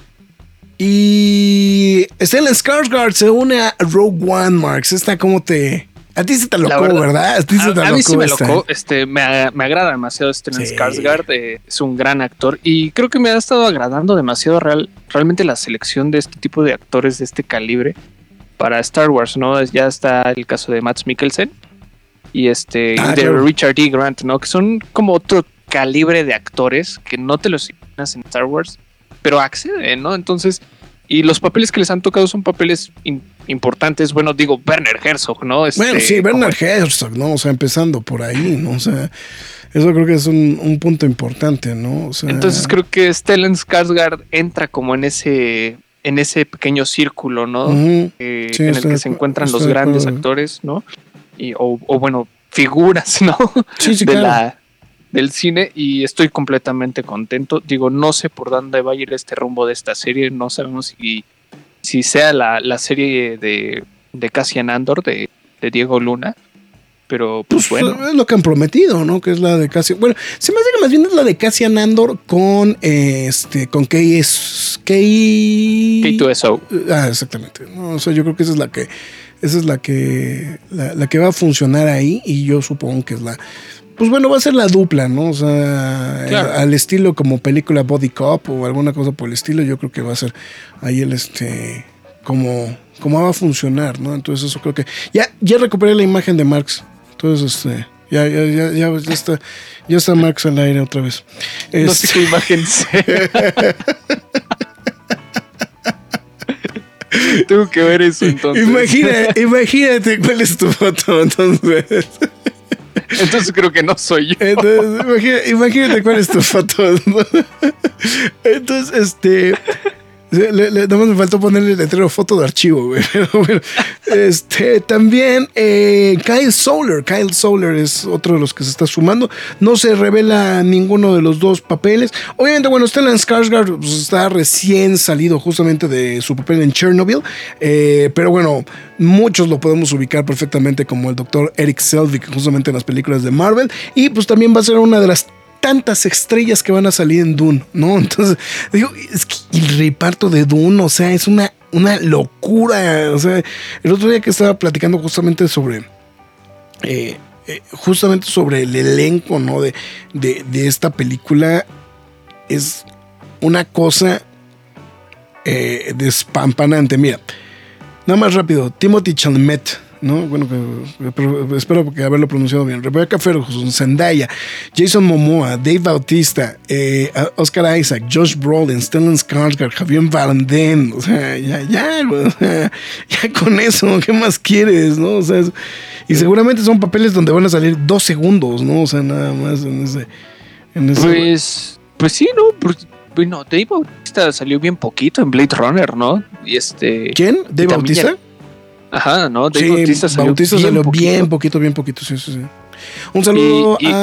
Y Stellan Skarsgård se une a Rogue One, Marx. Esta como te... A ti se te locó, verdad, ¿verdad? A ti se te a, locó. A mí sí me esta. locó. Este, me, me agrada demasiado Stellan Sí. Skarsgård. Eh, es un gran actor. Y creo que me ha estado agradando demasiado real, realmente la selección de este tipo de actores de este calibre para Star Wars, ¿no? Ya está el caso de Mads Mikkelsen y este Ah, de claro. Richard E. Grant, ¿no? Que son como otro calibre de actores que no te los imaginas en Star Wars, pero acceden, ¿no? Entonces, y los papeles que les han tocado son papeles in, importantes. Bueno, digo, Werner Herzog, ¿no? Este, Bueno, sí, Werner como... Herzog, ¿no? O sea, empezando por ahí, ¿no? O sea, eso creo que es un, un punto importante, ¿no? O sea, entonces creo que Stellan Skarsgård entra como en ese en ese pequeño círculo, ¿no? Uh-huh. Eh, Sí, en el estoy que de se acu- encuentran estoy los de grandes acuerdo. actores, ¿no? Y, o, o bueno, figuras, ¿no? Sí, sí, de claro. la, del cine, y estoy completamente contento. Digo, no sé por dónde va a ir este rumbo de esta serie, no sabemos si, si sea la, la serie de, de Cassian Andor, de, de Diego Luna, pero pues, Pues bueno. es lo que han prometido, ¿no? Que es la de Cassian. Bueno, se me hace que más bien es la de Cassian Andor con eh, este. con K S. K. K dos S O. Ah, exactamente. No, o sea, yo creo que esa es la que. Esa es la que. La, la que va a funcionar ahí. Y yo supongo que es la. Pues bueno, va a ser la dupla, ¿no? O sea, Claro. eh, al estilo como película Body Cop o alguna cosa por el estilo, yo creo que va a ser ahí el este. Como. Cómo va a funcionar, ¿no? Entonces eso creo que. Ya, ya recuperé la imagen de Marx. Entonces, este, ya, ya, ya, ya, ya está, ya está Marx al aire otra vez. No sé Este, qué imagen sea. Tengo que ver eso entonces. imagina, imagínate cuál es tu foto, entonces. Entonces creo que no soy yo. Entonces, imagina- imagínate cuál es tu foto. Entonces, este. Le, le, nada más me faltó ponerle el letrero foto de archivo, güey. Pero bueno, este, también eh, Kyle Soller. Kyle Soller es otro de los que se está sumando. No se revela ninguno de los dos papeles. Obviamente, bueno, Stellan Skarsgård pues, está recién salido justamente de su papel en Chernobyl. Eh, pero bueno, muchos lo podemos ubicar perfectamente como el doctor Eric Selvig, justamente en las películas de Marvel. Y pues también va a ser una de las tantas estrellas que van a salir en Dune, ¿no? Entonces, digo, es que el reparto de Dune, o sea, es una, una locura. O sea, el otro día que estaba platicando justamente sobre, eh, eh, justamente sobre el elenco, ¿no? De, de, de esta película, es una cosa eh, despampanante. Mira, nada más rápido, Timothée Chalamet, ¿no? Bueno, que, pero espero que haberlo pronunciado bien. Rebecca Ferguson, Zendaya, Jason Momoa, Dave Bautista, eh, Oscar Isaac, Josh Brolin, Stellan Skarsgård, Javier Bardem. O sea, ya, ya, güey, o sea, ya con eso, ¿qué más quieres, no? O sea, es, y seguramente son papeles donde van a salir dos segundos, ¿no? O sea, nada más en ese. En ese Pues, pues sí, ¿no? Pues, bueno, Dave Bautista salió bien poquito en Blade Runner, ¿no? Y este. ¿Quién? ¿Dave también Bautista? Ajá, ¿no? Dave Sí, Bautista salió, Bautista bien, salió poquito. bien poquito, bien poquito, sí, sí, sí. Un saludo Y- y-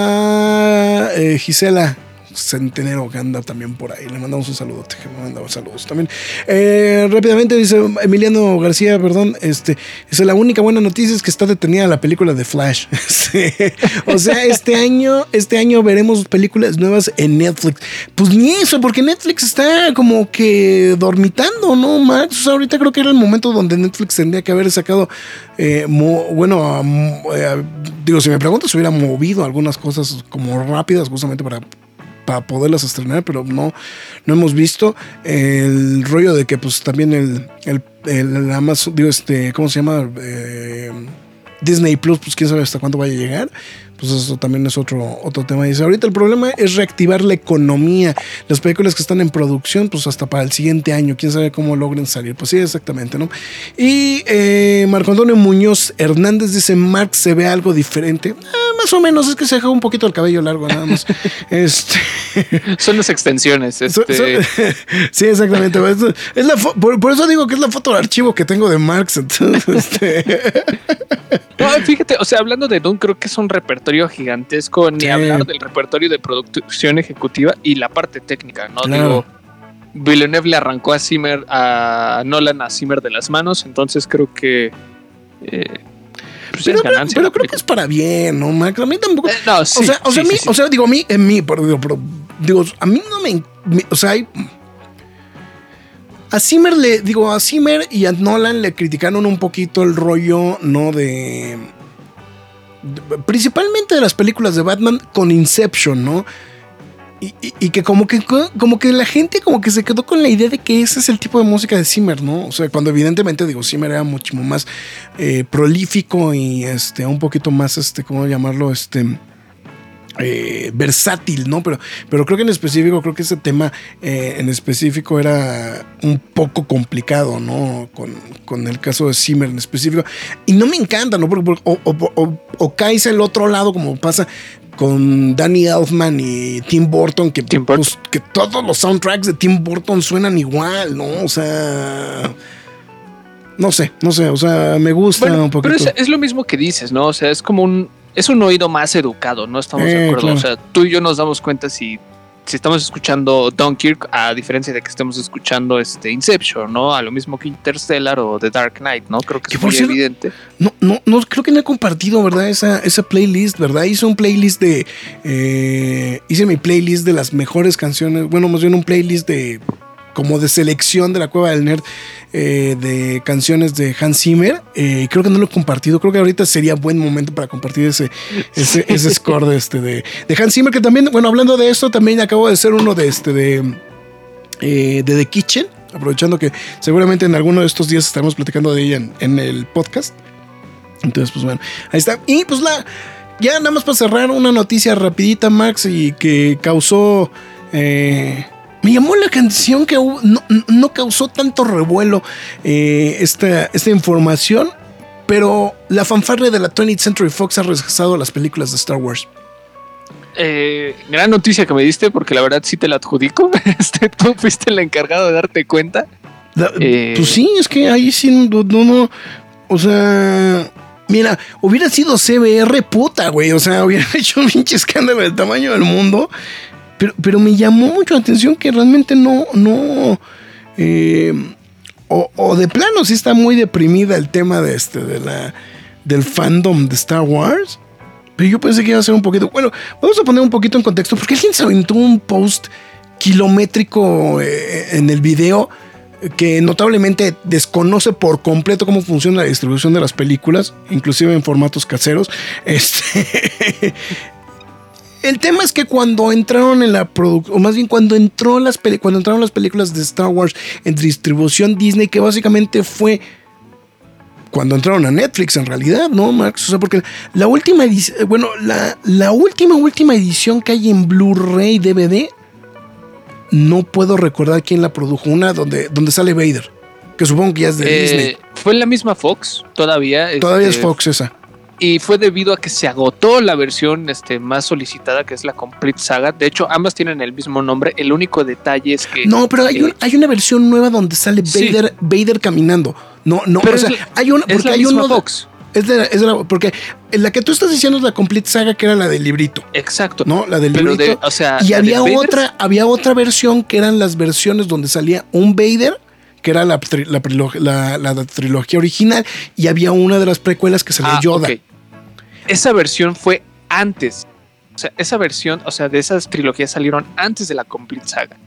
a eh, Gisela Centenero, que anda también por ahí. Le mandamos un saludote, que me mandaba saludos también. Eh, rápidamente dice Emiliano García, perdón, este, es la única buena noticia es que está detenida la película de Flash. Sí. O sea, este año, este año veremos películas nuevas en Netflix. Pues ni eso, porque Netflix está como que dormitando, ¿no, Max? O sea, ahorita creo que era el momento donde Netflix tendría que haber sacado, eh, mo, bueno, um, eh, digo, si me preguntas, hubiera movido algunas cosas como rápidas justamente para para poderlas estrenar, pero no, no hemos visto el rollo de que pues también el, el, el Amazon, digo, este, ¿cómo se llama? Eh, Disney Plus, pues quién sabe hasta cuándo vaya a llegar. Pues eso también es otro, otro tema. Dice, ahorita el problema es reactivar la economía. Las películas que están en producción, pues hasta para el siguiente año. Quién sabe cómo logren salir. Pues sí, exactamente, ¿no? Y eh, Marco Antonio Muñoz Hernández dice, Mark se ve algo diferente. Ah, más o menos, es que se dejó un poquito el cabello largo, nada más. este... Son las extensiones. Este... So- so- sí, exactamente. Es la fo- por, por eso digo que es la foto de archivo que tengo de Marx. Entonces, este... No, fíjate, o sea, hablando de Dune, creo que es un repertorio gigantesco, ni Sí. hablar del repertorio de producción ejecutiva y la parte técnica, ¿no? Claro. Digo, Villeneuve le arrancó a Zimmer, a Nolan a Zimmer de las manos, entonces creo que eh, pues ya Pero, es creo- ganancia. pero la creo que es para bien, ¿no, Max? A mí tampoco. Eh, no, sí, o sea, o sea, sí, a mí, sí, sí. o sea, digo, a mí, en mí, pero, digo, pero, digo, a mí no me, me- o sea, hay, a Zimmer le, digo, a Zimmer y a Nolan le criticaron un poquito el rollo, ¿no? De, de- principalmente de las películas de Batman con Inception, ¿no? Y, y- y que como que como que la gente como que se quedó con la idea de que ese es el tipo de música de Zimmer, ¿no? O sea, cuando evidentemente digo Zimmer era mucho más eh, prolífico y este un poquito más este cómo llamarlo este eh, versátil, ¿no? Pero, pero creo que en específico, creo que ese tema eh, en específico era un poco complicado, ¿no? Con, con el caso de Zimmer en específico. Y no me encanta, ¿no? Porque, porque o, o, o, o caes al otro lado como pasa con Danny Elfman y Tim Burton, que, Tim Burton. pues, que todos los soundtracks de Tim Burton suenan igual, ¿no? O sea... No sé, no sé, o sea, me gusta Bueno, un poquito. pero es, es lo mismo que dices, ¿no? O sea, es como un... es un oído más educado, no estamos eh, de acuerdo. claro. O sea, tú y yo nos damos cuenta si, si estamos escuchando Dunkirk, a diferencia de que estemos escuchando este Inception, ¿no? A lo mismo que Interstellar o The Dark Knight, ¿no? Creo que Que es por muy cierto, evidente. No, no, no, creo que no he compartido, ¿verdad? Esa, esa playlist, ¿verdad? Hice un playlist de. Eh, hice mi playlist de las mejores canciones. Bueno, más bien un playlist de. Como de selección de la Cueva del Nerd. Eh, de canciones de Hans Zimmer. Eh, creo que no lo he compartido. Creo que ahorita sería buen momento para compartir ese, ese, ese score de, este, de, de Hans Zimmer. Que también, bueno, hablando de esto, también acabo de hacer uno de este de, eh, de The Kitchen. Aprovechando que seguramente en alguno de estos días estaremos platicando de ella en, en el podcast. Entonces, pues bueno, ahí está. Y pues la, ya nada más para cerrar una noticia rapidita, Max, y que causó, eh, me llamó la atención que hubo, no, no causó tanto revuelo eh, esta, esta información, pero la fanfarria de la twentieth Century Fox ha rechazado las películas de Star Wars. Eh, gran noticia que me diste, porque la verdad sí te la adjudico. Este, tú fuiste el encargado de darte cuenta. La, eh, pues sí, es que ahí sí, no, no, no o sea... Mira, hubiera sido C B R puta, güey. O sea, hubiera hecho un pinche escándalo del tamaño del mundo. Pero, pero me llamó mucho la atención que realmente no, no. Eh, o, o de plano sí está muy deprimida el tema de este, de la, del fandom de Star Wars. Pero yo pensé que iba a ser un poquito. Bueno, vamos a poner un poquito en contexto. Porque alguien se aventó un post kilométrico eh, en el video que notablemente desconoce por completo cómo funciona la distribución de las películas, inclusive en formatos caseros. Este, el tema es que cuando entraron en la producción, o más bien cuando entró las peli- cuando entraron las películas de Star Wars en distribución Disney, que básicamente fue cuando entraron a Netflix en realidad, ¿no, Max? O sea, porque la última edición, bueno, la, la última, última edición que hay en Blu-ray D V D, no puedo recordar quién la produjo. Una donde, donde sale Vader, que supongo que ya es de eh, Disney. Fue la misma Fox, todavía. Todavía este, es Fox esa. Y fue debido a que se agotó la versión este, más solicitada, que es la Complete Saga. De hecho, ambas tienen el mismo nombre. El único detalle es que... No, pero hay, eh, un, hay una versión nueva donde sale Vader, sí. Vader caminando. No, no, pero o sea, la, hay una... Es la hay misma uno Fox. Es de, es de la, porque la que tú estás diciendo es la Complete Saga, que era la del librito. Exacto. No, la del pero librito. De, o sea, y había Vader, otra, había otra versión que eran las versiones donde salía un Vader, que era la, la, la, la, la trilogía original, y había una de las precuelas que salía ah, Yoda. Okay. Esa versión fue antes. O sea, esa versión, o sea, de esas trilogías salieron antes de la Complete Saga.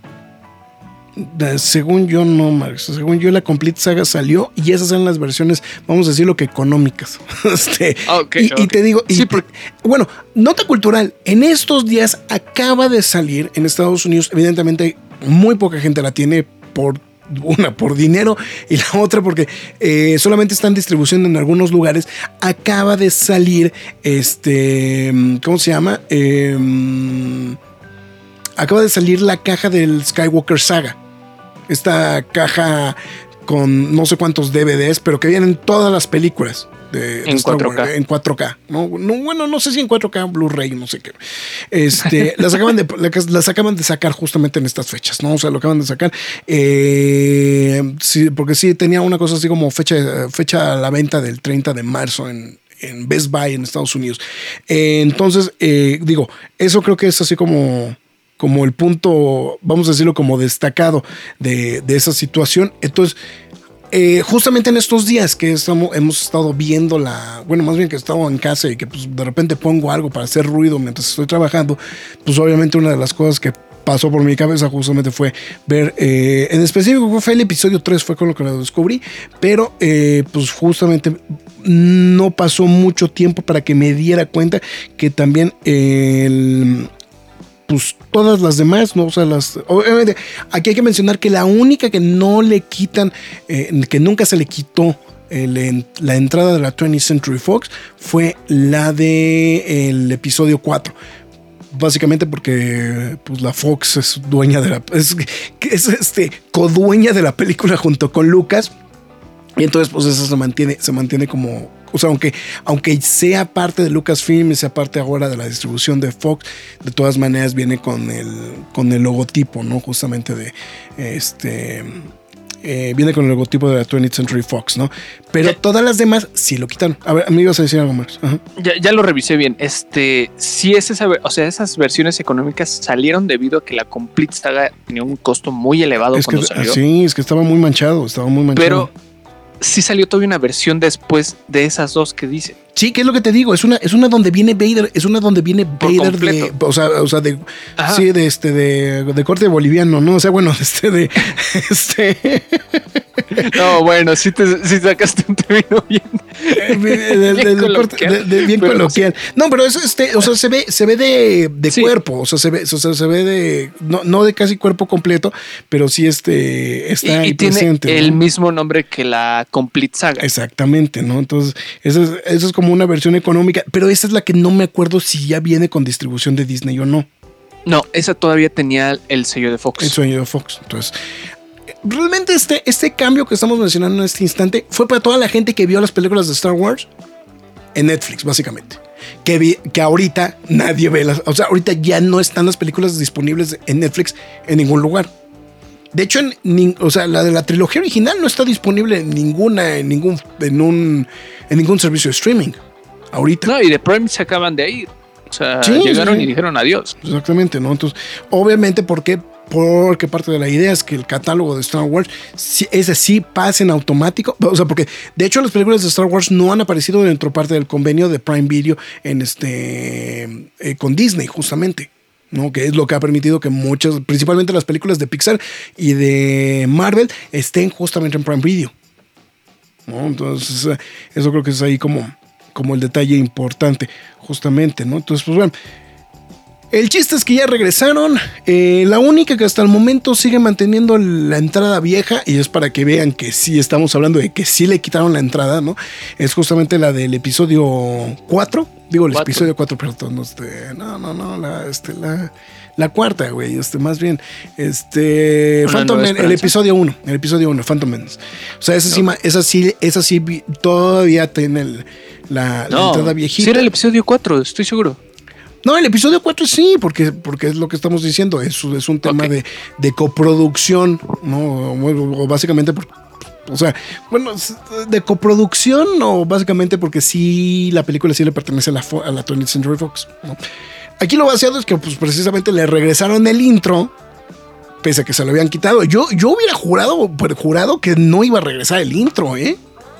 Según yo, no, Max. Según yo, la Complete Saga salió y esas eran las versiones, vamos a decirlo que económicas. este, okay, y, okay. y te digo, y sí, te, bueno, nota cultural. En estos días acaba de salir en Estados Unidos. Evidentemente, muy poca gente la tiene por una por dinero y la otra porque eh, solamente está en distribución en algunos lugares. Acaba de salir, este, ¿cómo se llama? Eh, acaba de salir la caja del Skywalker Saga. Esta caja con no sé cuántos D V Ds, pero que vienen todas las películas de, en de Star cuatro K. Wars, en cuatro K. No, no, bueno, no sé si en cuatro K, Blu-ray, no sé qué. Este, las acaban de las acaban de sacar justamente en estas fechas, ¿no? O sea, lo acaban de sacar. Eh, sí, porque sí tenía una cosa así como fecha, fecha a la venta del treinta de marzo en en Best Buy en Estados Unidos. Eh, entonces, eh, digo, eso creo que es así como como el punto, vamos a decirlo, como destacado de, de esa situación. Entonces, eh, justamente en estos días que estamos, hemos estado viendo la, bueno, más bien que he estado en casa y que pues, de repente pongo algo para hacer ruido mientras estoy trabajando, pues obviamente una de las cosas que pasó por mi cabeza justamente fue ver, eh, en específico fue el episodio tres, fue con lo que lo descubrí, pero eh, pues justamente no pasó mucho tiempo para que me diera cuenta que también eh, el... pues todas las demás, ¿no? O sea, las, obviamente, aquí hay que mencionar que la única que no le quitan, eh, que nunca se le quitó el, la entrada de la twentieth Century Fox fue la de el episodio cuatro. Básicamente porque pues, la Fox es dueña de la, es, es este, codueña de la película junto con Lucas. Y entonces, pues eso se mantiene, se mantiene como, o sea, aunque, aunque sea parte de Lucasfilm y sea parte ahora de la distribución de Fox, de todas maneras viene con el, con el logotipo, ¿no? Justamente de este, eh, viene con el logotipo de la twentieth Century Fox, ¿no? Pero Ya. todas las demás sí lo quitaron. A ver, me ibas a decir algo más. Ajá. Ya, ya lo revisé bien. Este, sí es esa, o sea, esas versiones económicas salieron debido a que la Complete Saga tenía un costo muy elevado Es que, cuando salió. sí, es que estaba muy manchado, estaba muy manchado. Pero sí salió todavía una versión después de esas dos que dice. Sí, que es lo que te digo, es una, es una donde viene Vader, es una donde viene Vader de, completo. o sea, o sea, de, Ajá. sí, de este, de, de corte boliviano, ¿no? O sea, bueno, este, de, este, No, bueno, sí te sí sacaste un término bien. de, de- bien de corte- coloquial. de- de bien Pero coloquial. No, pero eso, este, o sea, se ve, se ve de, de Sí. cuerpo, o sea, se ve, o sea, se ve de, no, no de casi cuerpo completo, pero sí, este, está Y, ahí y tiene presente, el ¿no? mismo nombre que la Complete Saga. Exactamente, ¿no? Entonces, eso es, eso es como una versión económica, pero esa es la que no me acuerdo si ya viene con distribución de Disney o no. No, esa todavía tenía el sello de Fox. El sueño de Fox. Entonces, realmente este, este cambio que estamos mencionando en este instante fue para toda la gente que vio las películas de Star Wars en Netflix, básicamente. Que, vi, que ahorita nadie ve las... O sea, ahorita ya no están las películas disponibles en Netflix en ningún lugar. De hecho, en, ni- o sea, la de la trilogía original no está disponible en ninguna, en ningún, en un, en ningún servicio de streaming. Ahorita. No, y de Prime se acaban de ir. O sea, Sí, llegaron sí. y dijeron adiós. Exactamente, ¿no? Entonces, obviamente, ¿por qué? Porque parte de la idea es que el catálogo de Star Wars, sí, ese sí pase en automático. O sea, porque de hecho las películas de Star Wars no han aparecido dentro parte del convenio de Prime Video en este eh, con Disney, justamente. ¿No? Que es lo que ha permitido que muchas, principalmente las películas de Pixar y de Marvel, estén justamente en Prime Video. ¿No? Entonces, eh, eso creo que es ahí como, como el detalle importante, justamente, ¿no? Entonces, pues bueno. El chiste es que ya regresaron. Eh, la única que hasta el momento sigue manteniendo la entrada vieja, y es para que vean que sí estamos hablando de que sí le quitaron la entrada, ¿no? Es justamente la del episodio cuatro. Digo, el Cuatro. episodio cuatro, perdón. Este, no, no, no, la, este, la, la cuarta, güey. Este, más bien. Este. ¿Una Phantom nueva Man, el esperanza? episodio uno. El episodio uno, Phantom Menace. O sea, esa sí, ma- esa sí, esa sí vi- todavía tiene el- la, la No, entrada viejita. sí era el episodio cuatro, estoy seguro. No, el episodio cuatro sí, porque, porque es lo que estamos diciendo. Es, es un tema Ok. de, de coproducción, ¿no? O, o básicamente, por, o sea, bueno, de coproducción o básicamente porque sí, la película sí le pertenece a la, Fo- a la twentieth Century Fox, ¿no? Aquí lo vaciado es que pues precisamente le regresaron el intro, pese a que se lo habían quitado. Yo, yo hubiera jurado, pues, jurado que no iba a regresar el intro, ¿eh?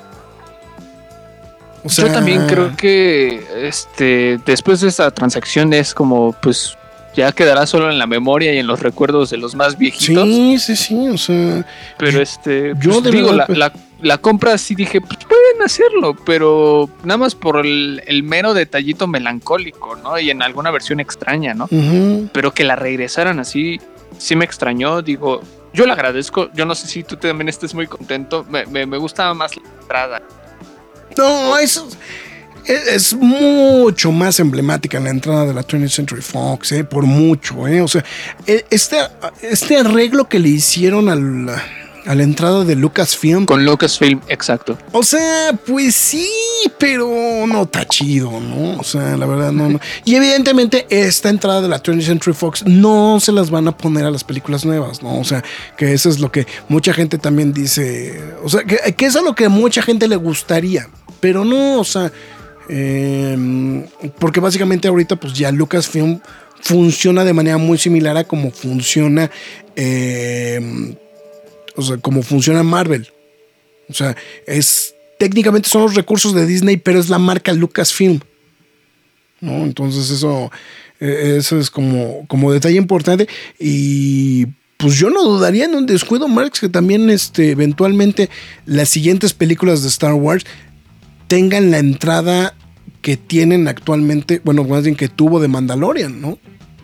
O sea, Yo también creo que este después de esta transacción es como pues ya quedará solo en la memoria y en los recuerdos de los más viejitos. Sí, sí, sí, o sea... Pero este, Yo pues, de digo, verdad, la, pues- la, la compra sí dije, pues pueden hacerlo, pero nada más por el, el mero detallito melancólico, ¿no? Y en alguna versión extraña, ¿no? ujú. Pero que la regresaran así, sí me extrañó, digo, yo le agradezco, yo no sé si tú también estés muy contento, me, me, me gusta más la entrada. No, eso es, es mucho más emblemática en la entrada de la twentieth Century Fox, eh, por mucho, eh. O sea, e- este, este arreglo que le hicieron al, a la entrada de Lucasfilm, Con Lucasfilm, exacto. o sea, pues sí, pero no está chido, ¿no? O sea, la verdad, no, no. Y evidentemente, esta entrada de la twentieth Century Fox no se las van a poner a las películas nuevas, ¿no? O sea, que eso es lo que mucha gente también dice. O sea, que, que eso es lo que a mucha gente le gustaría, pero no, o sea, eh, porque básicamente ahorita, pues ya Lucasfilm funciona de manera muy similar a como funciona, eh, o sea, como funciona Marvel. O sea, es técnicamente son los recursos de Disney, pero es la marca Lucasfilm, ¿no? Entonces eso, eh, eso es como, como detalle importante. Y pues yo no dudaría en un descuido, Marx, que también este, eventualmente las siguientes películas de Star Wars tengan la entrada que tienen actualmente, bueno, más bien que tuvo de Mandalorian, ¿no?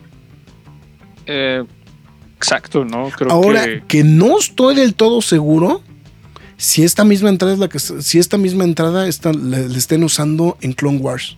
Eh, exacto, ¿no? Creo Ahora, que... que no estoy del todo seguro si esta misma entrada es la que si esta misma entrada está, le, le estén usando en Clone Wars.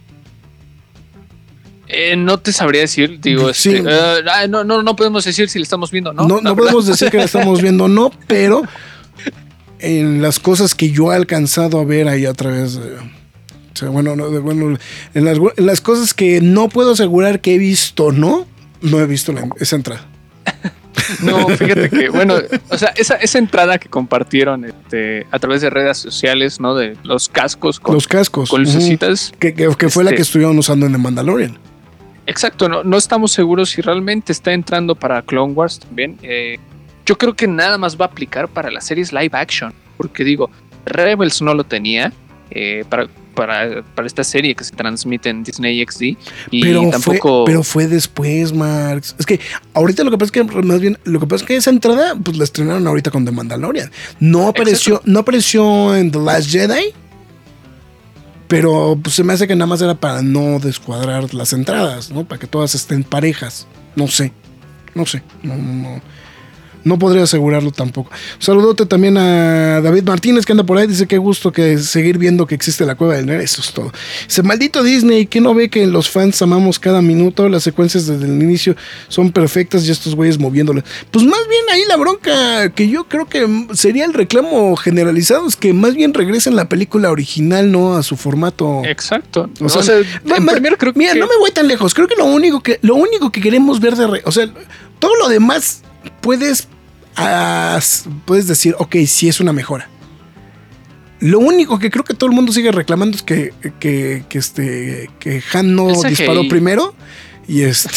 Eh, no te sabría decir, digo, Sí. este, eh, ah, no, no, no podemos decir si le estamos viendo, ¿no? No, no, La podemos verdad. decir que la estamos viendo o no, pero en las cosas que yo he alcanzado a ver ahí a través de, o sea, bueno, no, de- bueno en, las, en las cosas que no puedo asegurar que he visto, no, no he visto la- esa entrada. No, fíjate que, bueno, o sea, esa, esa entrada que compartieron este, a través de redes sociales, ¿no? De los cascos con, los cascos, con lucecitas. Uh-huh. Que, que, que fue este, la que estuvieron usando en The Mandalorian. Exacto, no, no estamos seguros si realmente está entrando para Clone Wars también. Eh, yo creo que nada más va a aplicar para las series live action, porque digo, Rebels no lo tenía eh, para... Para, para esta serie que se transmite en Disney X D y pero tampoco fue, pero fue después, Marx. Es que ahorita lo que pasa es que más bien lo que pasa es que esa entrada pues la estrenaron ahorita con The Mandalorian. No apareció, Exacto. no apareció en The Last Jedi, pero pues se me hace que nada más era para no descuadrar las entradas, ¿no? Para que todas estén parejas. No sé, no sé, no, no. No podría asegurarlo tampoco. Saludote también a David Martínez, que anda por ahí. Dice que gusto que seguir viendo que existe la Cueva del Nerd. Eso es todo. Dice, maldito Disney, que no ve que los fans amamos cada minuto. Las secuencias desde el inicio son perfectas y estos güeyes moviéndolas. Pues más bien ahí la bronca que yo creo que sería el reclamo generalizado es que más bien regresen la película original, ¿no? A su formato. Exacto. O sea, o sea en ma, primero creo mira, que... no me voy tan lejos. Creo que lo único que, lo único que queremos ver de... Re, o sea, todo lo demás... Puedes, uh, puedes decir, ok, sí es una mejora. Lo único que creo que todo el mundo sigue reclamando es que, que, que, este, que Han no disparó primero. Y este.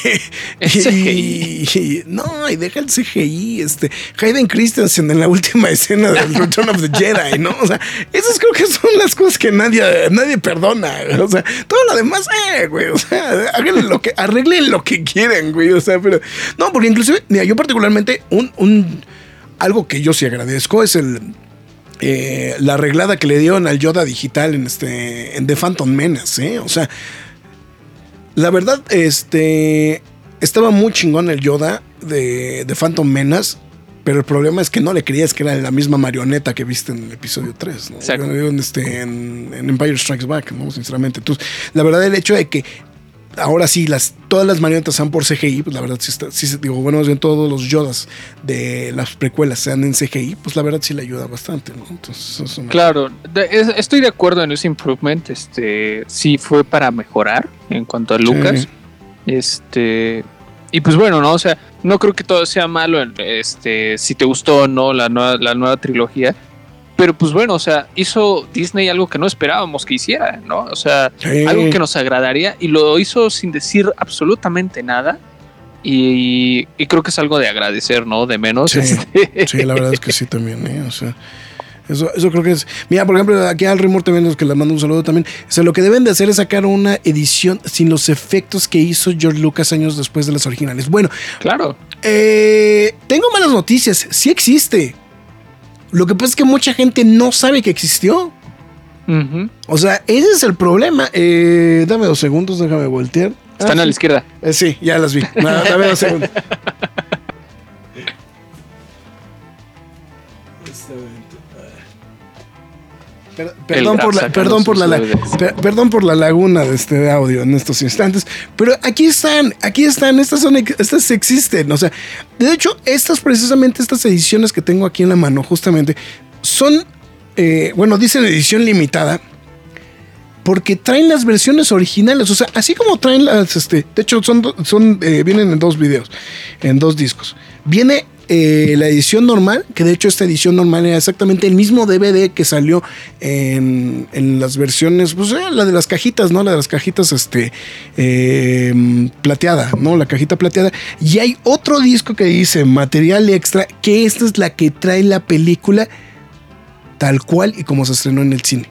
y, y, no, y deja el C G I. Este, Hayden Christensen en la última escena del Return of the Jedi, ¿no? O sea, esas creo que son las cosas que nadie, nadie perdona. O sea, todo lo demás, eh, güey. O sea, hagan lo que, arreglen lo que quieren, güey. O sea, pero. No, porque inclusive, mira, yo particularmente, un, un algo que yo sí agradezco es el. Eh, la arreglada que le dieron al Yoda digital en este. En The Phantom Menace, ¿eh? O sea. La verdad, este estaba muy chingón el Yoda de, de Phantom Menace, pero el problema es que no le creías que era la misma marioneta que viste en el episodio tres, ¿no? En, este, en, en Empire Strikes Back, ¿no? Sinceramente. Entonces, la verdad, el hecho de que ahora sí las, todas las marionetas sean por C G I, pues la verdad sí está, sí, digo, bueno, más bien todos los Yodas de las precuelas sean en C G I, pues la verdad sí le ayuda bastante, ¿no? Entonces, eso me... Claro, de, estoy de acuerdo en ese improvement, este, sí fue para mejorar en cuanto a Lucas, sí. este, y pues bueno, no, o sea, no creo que todo sea malo, este, si te gustó o no la nueva, la nueva trilogía. Pero pues bueno, o sea, hizo Disney algo que no esperábamos que hiciera, ¿no? O sea, sí. algo que nos agradaría y lo hizo sin decir absolutamente nada. Y, y creo que es algo de agradecer, ¿no? De menos. Sí, este. sí, la verdad es que sí también, ¿eh? O sea, eso, eso creo que es... Mira, por ejemplo, aquí al Rimor también, los que le mando un saludo también. O sea, lo que deben de hacer es sacar una edición sin los efectos que hizo George Lucas años después de las originales. Bueno. Claro. Eh, tengo malas noticias. Sí existe. Lo que pasa es que mucha gente no sabe que existió. Uh-huh. O sea, ese es el problema. Eh, dame dos segundos, déjame voltear. Están ah, a la izquierda. Eh, sí, ya las vi. No, dame dos segundos. Per, perdón, por la, perdón, por la, per, perdón por la laguna de este audio en estos instantes, pero aquí están, aquí están, estas son, estas existen, o sea, de hecho, estas precisamente, estas ediciones que tengo aquí en la mano, justamente, son, eh, bueno, dicen edición limitada, porque traen las versiones originales, o sea, así como traen las, este, de hecho, son, son eh, vienen en dos videos, en dos discos, viene Eh, la edición normal, que de hecho esta edición normal era exactamente el mismo D V D que salió en, en las versiones, pues eh, la de las cajitas, ¿no? La de las cajitas este eh, plateada, ¿no? La cajita plateada. Y hay otro disco que dice material extra, que esta es la que trae la película tal cual y como se estrenó en el cine.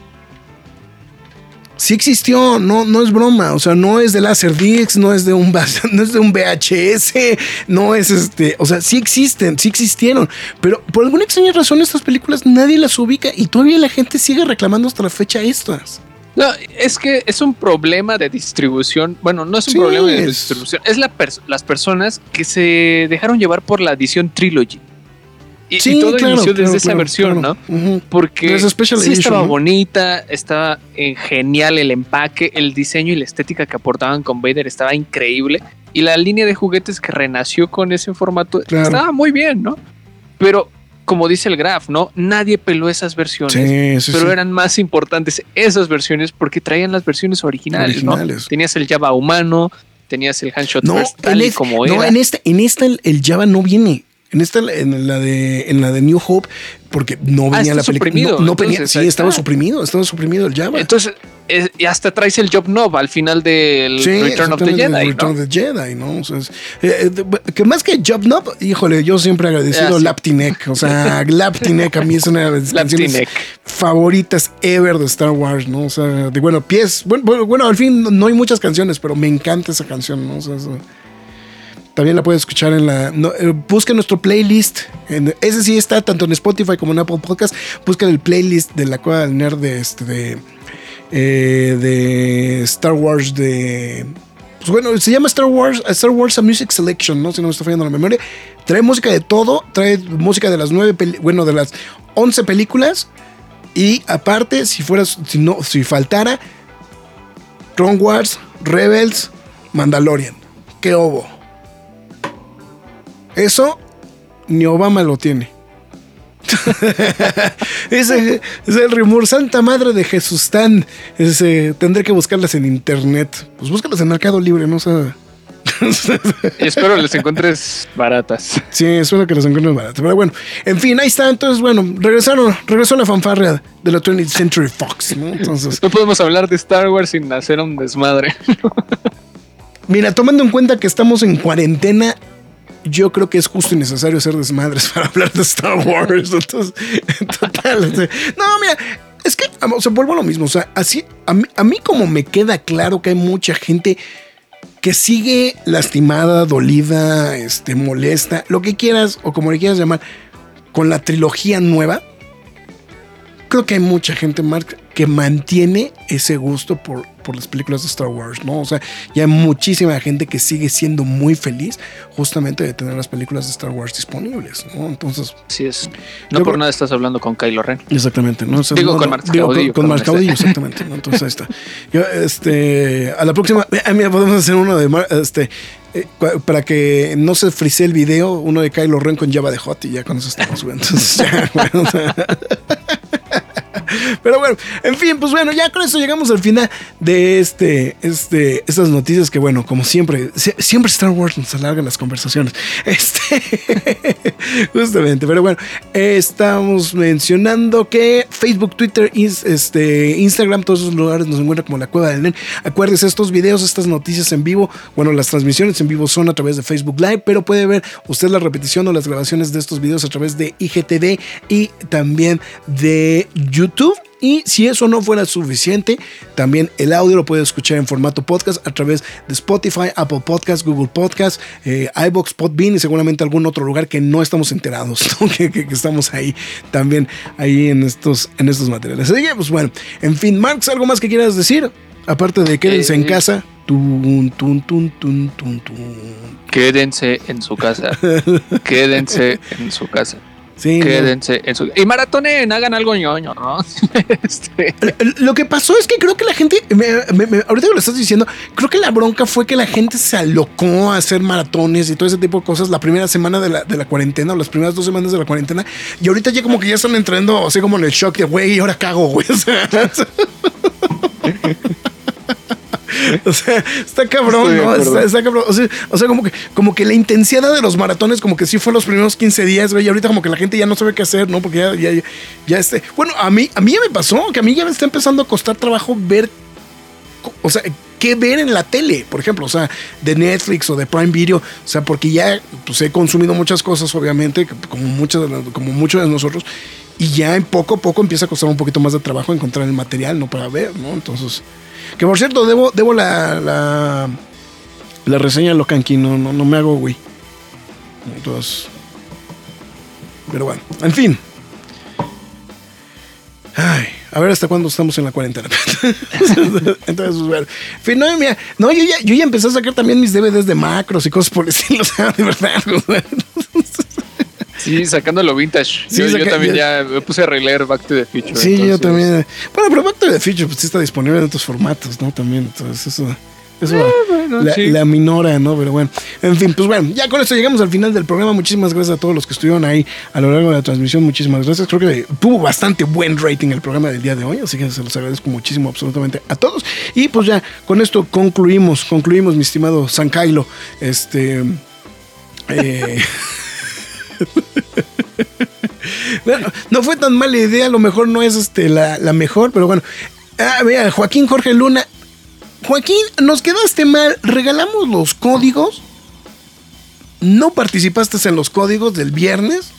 Sí existió, no, no es broma, o sea, no es de Laserdisc, no es de un no es de un V H S, no es este, o sea, sí existen, sí existieron, pero por alguna extraña razón estas películas nadie las ubica y todavía la gente sigue reclamando hasta la fecha estas. No, es que es un problema de distribución, bueno, no es un sí, problema de distribución, es la pers- las personas que se dejaron llevar por la edición Trilogy. Y, sí, y todo claro, inició desde claro, esa claro, versión, claro. ¿no? Uh-huh. Porque sí edition, estaba ¿no? bonita, estaba eh, genial el empaque, el diseño y la estética que aportaban con Vader estaba increíble. Y la línea de juguetes que renació con ese formato claro. estaba muy bien, ¿no? Pero, como dice el Graf, ¿no? Nadie peló esas versiones, sí, sí, pero sí. eran más importantes esas versiones porque traían las versiones originales, originales. ¿no? Tenías el Jabba humano, tenías el handshot No, first tal en y es- como no, era. en esta, en esta el, el Java no viene. En esta, en la de, en la de New Hope, porque no Ah, venía está la película. suprimido, No, no venía, entonces, sí, ahí estaba está. suprimido, estaba suprimido el Java. Entonces, es- y hasta traes el job knob al final del Sí, Return of the exactamente, Jedi, Return ¿no? of the Jedi, ¿no? O sea, es- eh, eh, que más que Job Knob, híjole, yo siempre he agradecido Ah, sí. Laptineck. O sea, Laptineck a mí es una de las canciones Laptineck. favoritas ever de Star Wars, ¿no? O sea, de bueno, pies. Bueno, bueno, bueno, al fin no hay muchas canciones, pero me encanta esa canción, ¿no? O sea, eso- también la puedes escuchar en la... No, eh, busca nuestro playlist. En, ese sí está tanto en Spotify como en Apple Podcast. Busca el playlist de la Cueva del Nerd de este... De, eh, de Star Wars de... Pues bueno, se llama Star Wars, Star Wars A Music Selection, ¿no? Si no me está fallando la memoria. Trae música de todo. Trae música de las nueve... peli- Bueno, de las once películas. Y aparte, si fueras... Si no, si faltara... Clone Wars, Rebels, Mandalorian. ¿Qué obo? Eso ni Obama lo tiene. ese es el rumor. Santa Madre de Jesusstán. Ese, tendré que buscarlas en internet. Pues búscalas en Mercado Libre, no sé. Y espero les encuentres baratas. Sí, espero que las encuentres baratas. Pero bueno, en fin, ahí está. Entonces, bueno, regresaron, regresó la fanfarria de la twentieth Century Fox, ¿no? Entonces, No podemos hablar de Star Wars sin hacer un desmadre. mira, tomando en cuenta que estamos en cuarentena, yo creo que es justo y necesario hacer desmadres para hablar de Star Wars. Entonces, en total, o sea, no, mira, es que, o sea, vuelvo a lo mismo. O sea, así, a mí, a mí como me queda claro que hay mucha gente que sigue lastimada, dolida, este, molesta, lo que quieras o como le quieras llamar, con la trilogía nueva. Creo que hay mucha gente, Mark, que mantiene ese gusto por, por las películas de Star Wars, ¿no? O sea, y hay muchísima gente que sigue siendo muy feliz justamente de tener las películas de Star Wars disponibles, ¿no? Entonces, Así es. No Yo por creo- nada estás hablando con Kylo Ren. exactamente, ¿no? O sea, Digo, no, con no, Mark digo, Caudillo, Con, con perdón, Mark Caudillo, exactamente, ¿no? Entonces ahí está. Yo, este, a la próxima, eh, mira, podemos hacer uno de, Mar- este, eh, cua- para que no se frisee el video, uno de Kylo Ren con Java de Hot y ya con eso estamos, güey. Entonces, ya, bueno, o sea, pero bueno, en fin, pues bueno, ya con eso llegamos al final de este, este, estas noticias que bueno, como siempre, si- siempre Star Wars nos alarga las conversaciones. Este, justamente, pero bueno, eh, estamos mencionando que Facebook, Twitter, ins- este, Instagram, todos esos lugares nos encuentran como la Cueva del Nen. Acuérdese, estos videos, estas noticias en vivo, bueno, las transmisiones en vivo son a través de Facebook Live, pero puede ver usted la repetición o las grabaciones de estos videos a través de I G T V y también de YouTube. Y si eso no fuera suficiente, también el audio lo puede escuchar en formato podcast a través de Spotify, Apple Podcast, Google Podcast, eh, iVoox, Podbean y seguramente algún otro lugar que no estamos enterados, ¿no? que, que, que estamos ahí también ahí en estos, en estos materiales. Así que, pues bueno, en fin, Marx, ¿algo más que quieras decir? Aparte de quédense Eh, en casa. Tun, tun, tun, tun, tun, tun. Quédense en su casa. Quédense en su casa. Sí, no. Quédense en su... Y maratonen, hagan algo ñoño, ¿no? Este, Lo que pasó es que creo que la gente, me, me, me, ahorita que lo estás diciendo, creo que la bronca fue que la gente se alocó a hacer maratones y todo ese tipo de cosas la primera semana de la, de la cuarentena o las primeras dos semanas de la cuarentena. Y ahorita ya como que ya están entrando así como en el shock de, güey, ¿y ahora cago, güey? O sea, o sea, está cabrón, Estoy de ¿no? acuerdo. Está, está cabrón. O sea, o sea, como que, como que la intensidad de los maratones, como que sí fue los primeros quince días, güey. Y ahorita como que la gente ya no sabe qué hacer, ¿no? Porque ya, ya, ya, ya este. Bueno, a mí, a mí ya me pasó, que a mí ya me está empezando a costar trabajo ver, o sea, qué ver en la tele, por ejemplo, o sea, de Netflix o de Prime Video, o sea, porque ya pues, he consumido muchas cosas, obviamente, como muchos de, los- como muchos de nosotros, y ya en poco a poco empieza a costar un poquito más de trabajo encontrar el material, ¿no? Para ver, ¿no? Entonces, que por cierto, debo, debo la, la, la reseña loca aquí, no, no, no me hago, güey. Entonces, pero bueno, en fin. Ay, a ver hasta cuándo estamos en la cuarentena. Entonces, bueno. En fin, no, mira, no, yo ya, yo ya empecé a sacar también mis D V Ds de macros y cosas por el estilo, o sea, de verdad. sí, sacando lo vintage. Sí, yo, yo saca- también ya- ya me puse a releer Back to the Future. Sí, yo entonces- también. Bueno, pero Back to the Future pues sí está disponible en otros formatos, ¿no? También, entonces eso Eso eh, bueno, la, sí. la minora, ¿no? Pero bueno, en fin, pues bueno, ya con esto llegamos al final del programa. Muchísimas gracias a todos los que estuvieron ahí a lo largo de la transmisión. Muchísimas gracias. Creo que tuvo bastante buen rating el programa del día de hoy, así que se los agradezco muchísimo absolutamente a todos. Y pues ya con esto concluimos, concluimos, mi estimado San Kylo. Este... Eh... No, no fue tan mala idea, a lo mejor no es este, la, la mejor, pero bueno. Ah, mira, Joaquín Jorge Luna. Joaquín, nos quedaste mal. Regalamos los códigos. No participaste en los códigos del viernes.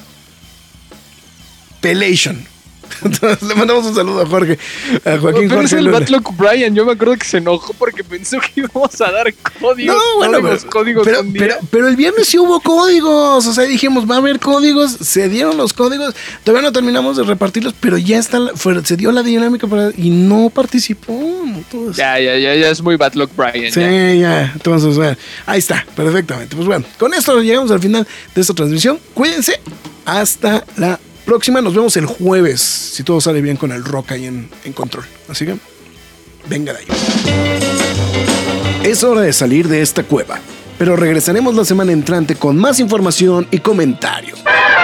Pelation. Entonces, le mandamos un saludo a Jorge, a Joaquín Pero Jorge es el Luna. Batlock Brian. Yo me acuerdo que se enojó porque pensó que íbamos a dar códigos. No, bueno, todos pero, los códigos pero, un pero, día. pero el viernes sí hubo códigos. O sea, dijimos, va a haber códigos. Se dieron los códigos. Todavía no terminamos de repartirlos, pero ya está, fue, se dio la dinámica para, y no participó. Entonces, Ya, ya, ya, ya es muy Batlock Brian. sí, ya. ya. Entonces, bueno, ahí está, perfectamente. Pues bueno, con esto llegamos al final de esta transmisión. Cuídense. Hasta la próxima. Nos vemos el jueves, si todo sale bien con el rock ahí en, en control. Así que, venga de ahí. Es hora de salir de esta cueva, pero regresaremos la semana entrante con más información y comentarios.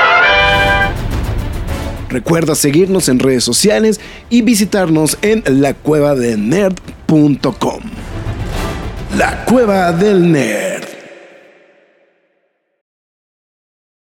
Recuerda seguirnos en redes sociales y visitarnos en la cueva del nerd punto com. La Cueva del Nerd.